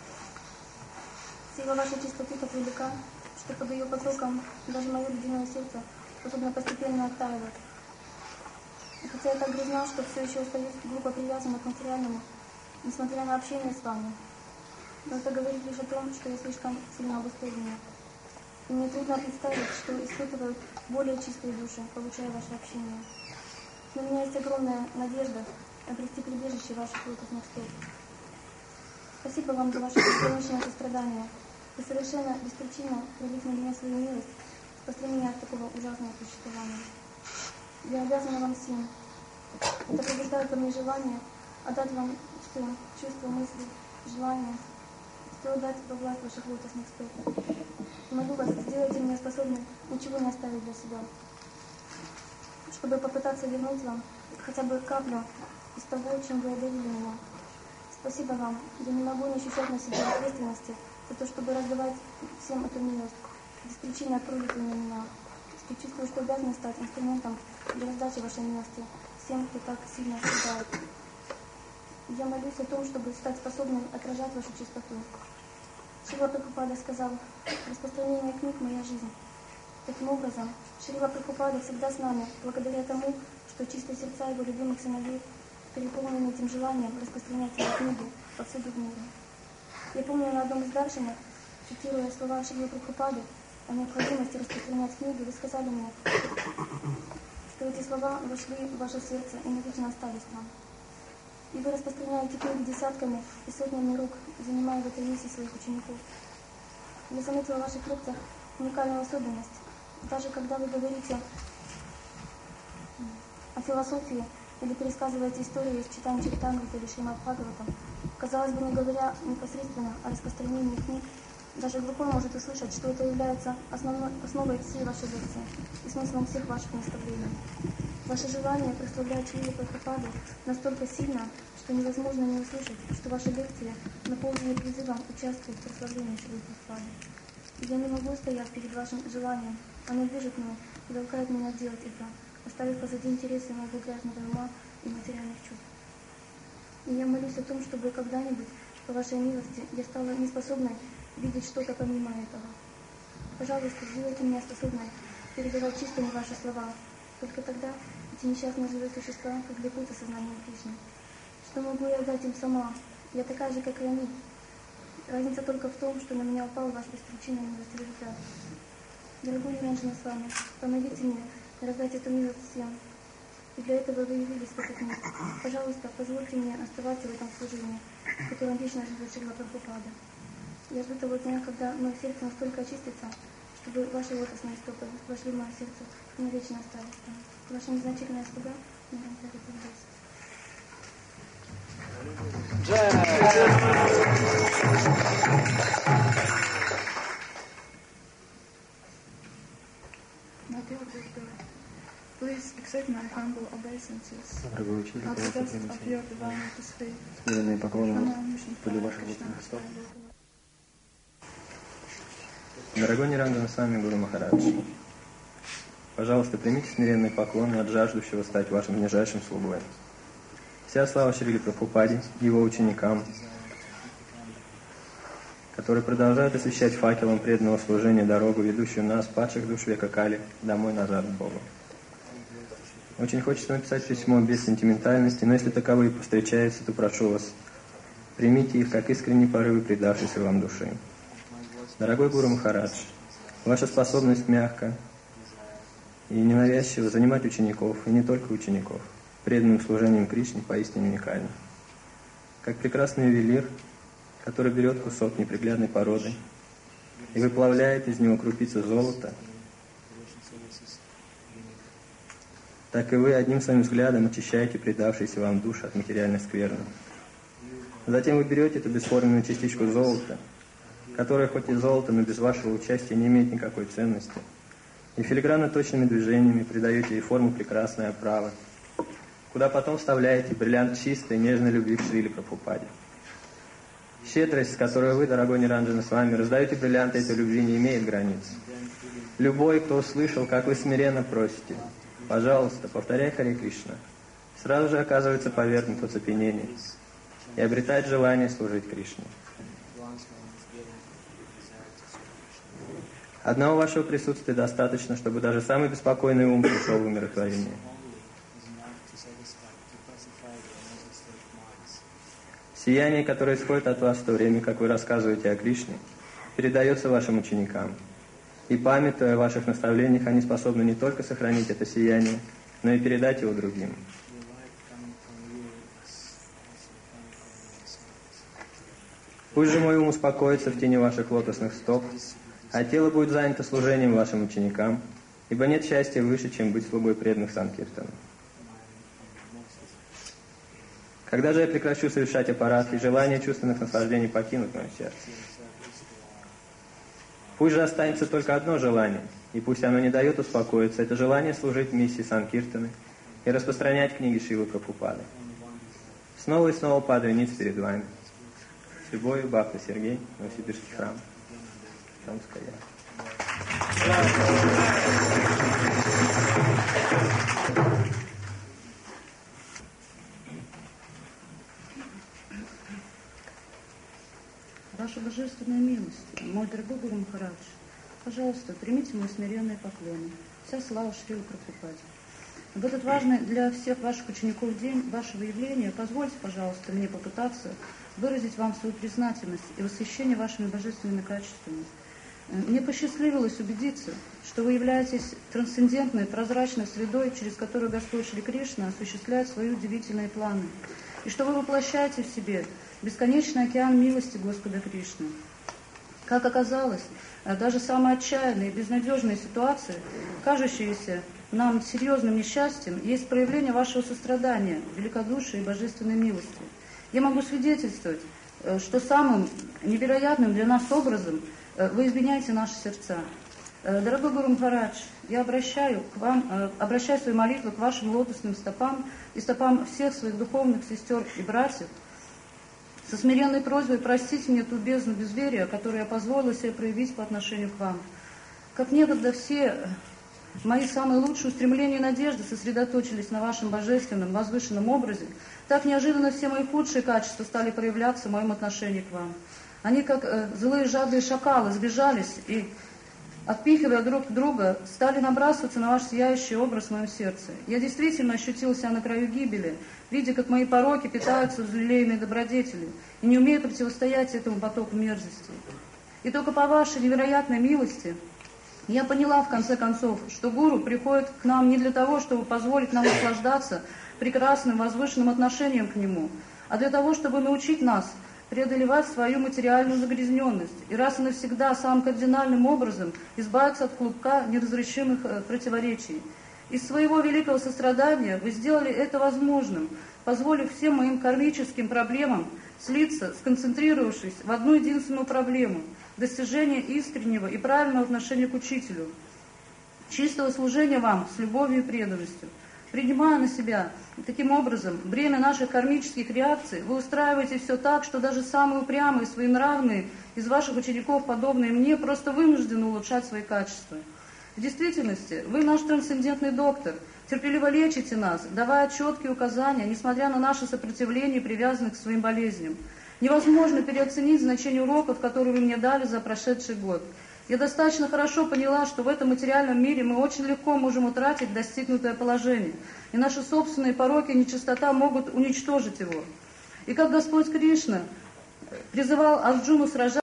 Сила вашей чистоты так велика, что под ее потоком даже мое ледяное сердце способно постепенно оттаивать. И хотя я так грязна, что все еще остаюсь глубоко привязана к материальному, несмотря на общение с вами, но это говорит лишь о том, что я слишком сильно обусловлена. И мне трудно представить, что испытывают более чистые души, получая ваше общение. Но у меня есть огромная надежда обрести прибежище ваших лотосных стоп. Спасибо вам за ваше бесконечное сострадание. Вы совершенно без причины пролив на меня свою милость, спасли меня от такого ужасного существования. Я обязана вам всем. Это пробуждает во мне желание отдать вам все чувства, мысли, желания, все отдать во власть ваших лотосных стоп. Молю вас, сделайте меня способной ничего не оставить для себя, чтобы попытаться вернуть вам хотя бы каплю из того, чем вы одарили меня. Спасибо вам. Я не могу не ощущать на себе ответственности за то, чтобы раздавать всем эту милость, беспричинно пролитую на меня. Я чувствую, что обязана стать инструментом для раздачи вашей милости всем, кто так сильно страдает. Я молюсь о том, чтобы стать способной отражать вашу чистоту. Шрила Прабхупада сказал: распространение книг – моя жизнь. Таким образом, Шрила Прабхупада всегда с нами, благодаря тому, что чистые сердца его любимых сыновей переполнены этим желанием распространять его книги повсюду в мире. Я помню, на одном из даршинов, цитируя слова Шрилы Прабхупады о необходимости распространять книги, вы сказали мне, что эти слова вошли в ваше сердце и навечно остались там. И вы распространяете книги десятками и сотнями рук, занимая в этой миссии своих учеников. Я заметила в ваших лекциях уникальную особенность. Даже когда вы говорите о философии или пересказываете истории из читания Чаритамриты или Шримад Бхагаватам, казалось бы, не говоря непосредственно о распространении книг, даже глухой может услышать, что это является основой всей вашей лекции и смыслом всех ваших наставлений. Ваше желание прославлять Шрилу Прабхупаду настолько сильно, что невозможно не услышать, что ваши лекции наполнены призывом участвовать в прославлении Шрилы Прабхупады. И я не могу стоять перед вашим желанием. Оно движет мной и толкает меня делать это, оставив позади интересы моего грязного ума и материальных чувств. И я молюсь о том, чтобы когда-нибудь, по вашей милости, я стала неспособной видеть что-то помимо этого. Пожалуйста, сделайте меня способной передавать чистыми ваши слова. Только тогда эти несчастные живые существа привлекут осознанием Кришны. Что могу я дать им сама? Я такая же, как и они. Разница только в том, что на меня упал ваш беспричинный милостивый взгляд. Дорогой Ниранджана с вами, помогите мне раздать эту милость всем. И для этого вы явились в этот мир. Пожалуйста, позвольте мне оставаться в этом служении, в котором вечно живет Шрила Прабхупада. Я жду того дня, когда мое сердце настолько очистится, чтобы ваши лотосные стопы вошли в мое сердце и навечно остались там. Ваша незначительная слуга Ниранджана Прабхупада. Please accept my humble obeisances. At the best of your divine faith. Смиренные поклоны были ваших лотосных стоп. Дорогой Ниранджана с вами Гуру Махарадж, пожалуйста, примите смиренные поклоны от жаждущего стать вашим нижайшим слугой. Вся слава Шриле Прабхупаде, его ученикам, которые продолжают освещать факелом преданного служения дорогу, ведущую нас, падших душ века Кали, домой назад к Богу. Очень хочется написать письмо без сентиментальности, но если таковые повстречаются, то прошу вас, примите их как искренние порывы предавшейся вам души. Дорогой Гуру Махарадж, ваша способность мягко и ненавязчиво занимать учеников, и не только учеников, преданным служением Кришне поистине уникально. Как прекрасный ювелир, который берет кусок неприглядной породы и выплавляет из него крупицы золота, так и вы одним своим взглядом очищаете предавшиеся вам души от материальной скверны. Затем вы берете эту бесформенную частичку золота, которая хоть и золото, но без вашего участия не имеет никакой ценности, и филигранно точными движениями придаете ей форму прекрасной оправы, куда потом вставляете бриллиант чистой, нежной любви к Шриле Прабхупаде. Щедрость, с которой вы, дорогой Ниранджана, с вами раздаете бриллианты этой любви, не имеет границ. Любой, кто услышал, как вы смиренно просите, пожалуйста, повторяй Харе Кришна, сразу же оказывается повергнут в оцепенение и обретает желание служить Кришне. Одного вашего присутствия достаточно, чтобы даже самый беспокойный ум пришел в умиротворение. Сияние, которое исходит от вас в то время, как вы рассказываете о Кришне, передается вашим ученикам. И памятуя о ваших наставлениях, они способны не только сохранить это сияние, но и передать его другим. Пусть же мой ум успокоится в тени ваших лотосных стоп, а тело будет занято служением вашим ученикам, ибо нет счастья выше, чем быть слугой преданных Санкиртана. Когда же я прекращу совершать аппарат, и желание чувственных наслаждений покинут мое сердце? Пусть же останется только одно желание, и пусть оно не дает успокоиться, это желание служить миссии Санкиртаны и распространять книги Шрилы Прабхупады. Снова и снова падаю ниц перед вами. С любовью, Бхакта Сергей, Новосибирский храм. Томская. Ваша божественная милость, мой дорогой Гуру Махарадж, пожалуйста, примите мои смиренные поклоны. Вся слава Шриле Прабхупаде. В этот важный для всех ваших учеников день вашего явления позвольте, пожалуйста, мне попытаться выразить вам свою признательность и восхищение вашими божественными качествами. Мне посчастливилось убедиться, что вы являетесь трансцендентной, прозрачной средой, через которую Господь Шри Кришна осуществляет свои удивительные планы. и что вы воплощаете в себе бесконечный океан милости Господа Кришны. Как оказалось, даже самые отчаянные и безнадежные ситуации, кажущиеся нам серьезным несчастьем, есть проявление вашего сострадания, великодушия и божественной милости. Я могу свидетельствовать, что самым невероятным для нас образом вы изменяете наши сердца. Дорогой Гуру Махарадж, я обращаю свои молитвы к вашим лотосным стопам и стопам всех своих духовных сестер и братьев, со смиренной просьбой простить мне ту бездну безверия, которую я позволила себе проявить по отношению к вам. Как некогда все мои самые лучшие устремления и надежды сосредоточились на вашем божественном, возвышенном образе, так неожиданно все мои худшие качества стали проявляться в моем отношении к вам. Они, как злые жадные шакалы, сбежались и, отпихивая друг друга, стали набрасываться на ваш сияющий образ в моем сердце. Я действительно ощутила себя на краю гибели, видя, как мои пороки питаются взлелеянной добродетелью и не умею противостоять этому потоку мерзости. И только по вашей невероятной милости я поняла, в конце концов, что Гуру приходит к нам не для того, чтобы позволить нам наслаждаться прекрасным возвышенным отношением к Нему, а для того, чтобы научить нас преодолевать свою материальную загрязненность и раз и навсегда самым кардинальным образом избавиться от клубка неразрешимых противоречий. Из своего великого сострадания вы сделали это возможным, позволив всем моим кармическим проблемам слиться, сконцентрировавшись в одну единственную проблему – достижение искреннего и правильного отношения к Учителю, чистого служения вам с любовью и преданностью. Принимая на себя таким образом бремя наших кармических реакций, вы устраиваете все так, что даже самые упрямые, своенравные из ваших учеников, подобные мне, просто вынуждены улучшать свои качества. В действительности, вы наш трансцендентный доктор, терпеливо лечите нас, давая четкие указания, несмотря на наше сопротивление и привязанность к своим болезням. Невозможно переоценить значение уроков, которые вы мне дали за прошедший год. Я достаточно хорошо поняла, что в этом материальном мире мы очень легко можем утратить достигнутое положение, и наши собственные пороки и нечистота могут уничтожить его. И как Господь Кришна призывал Арджуну сражаться,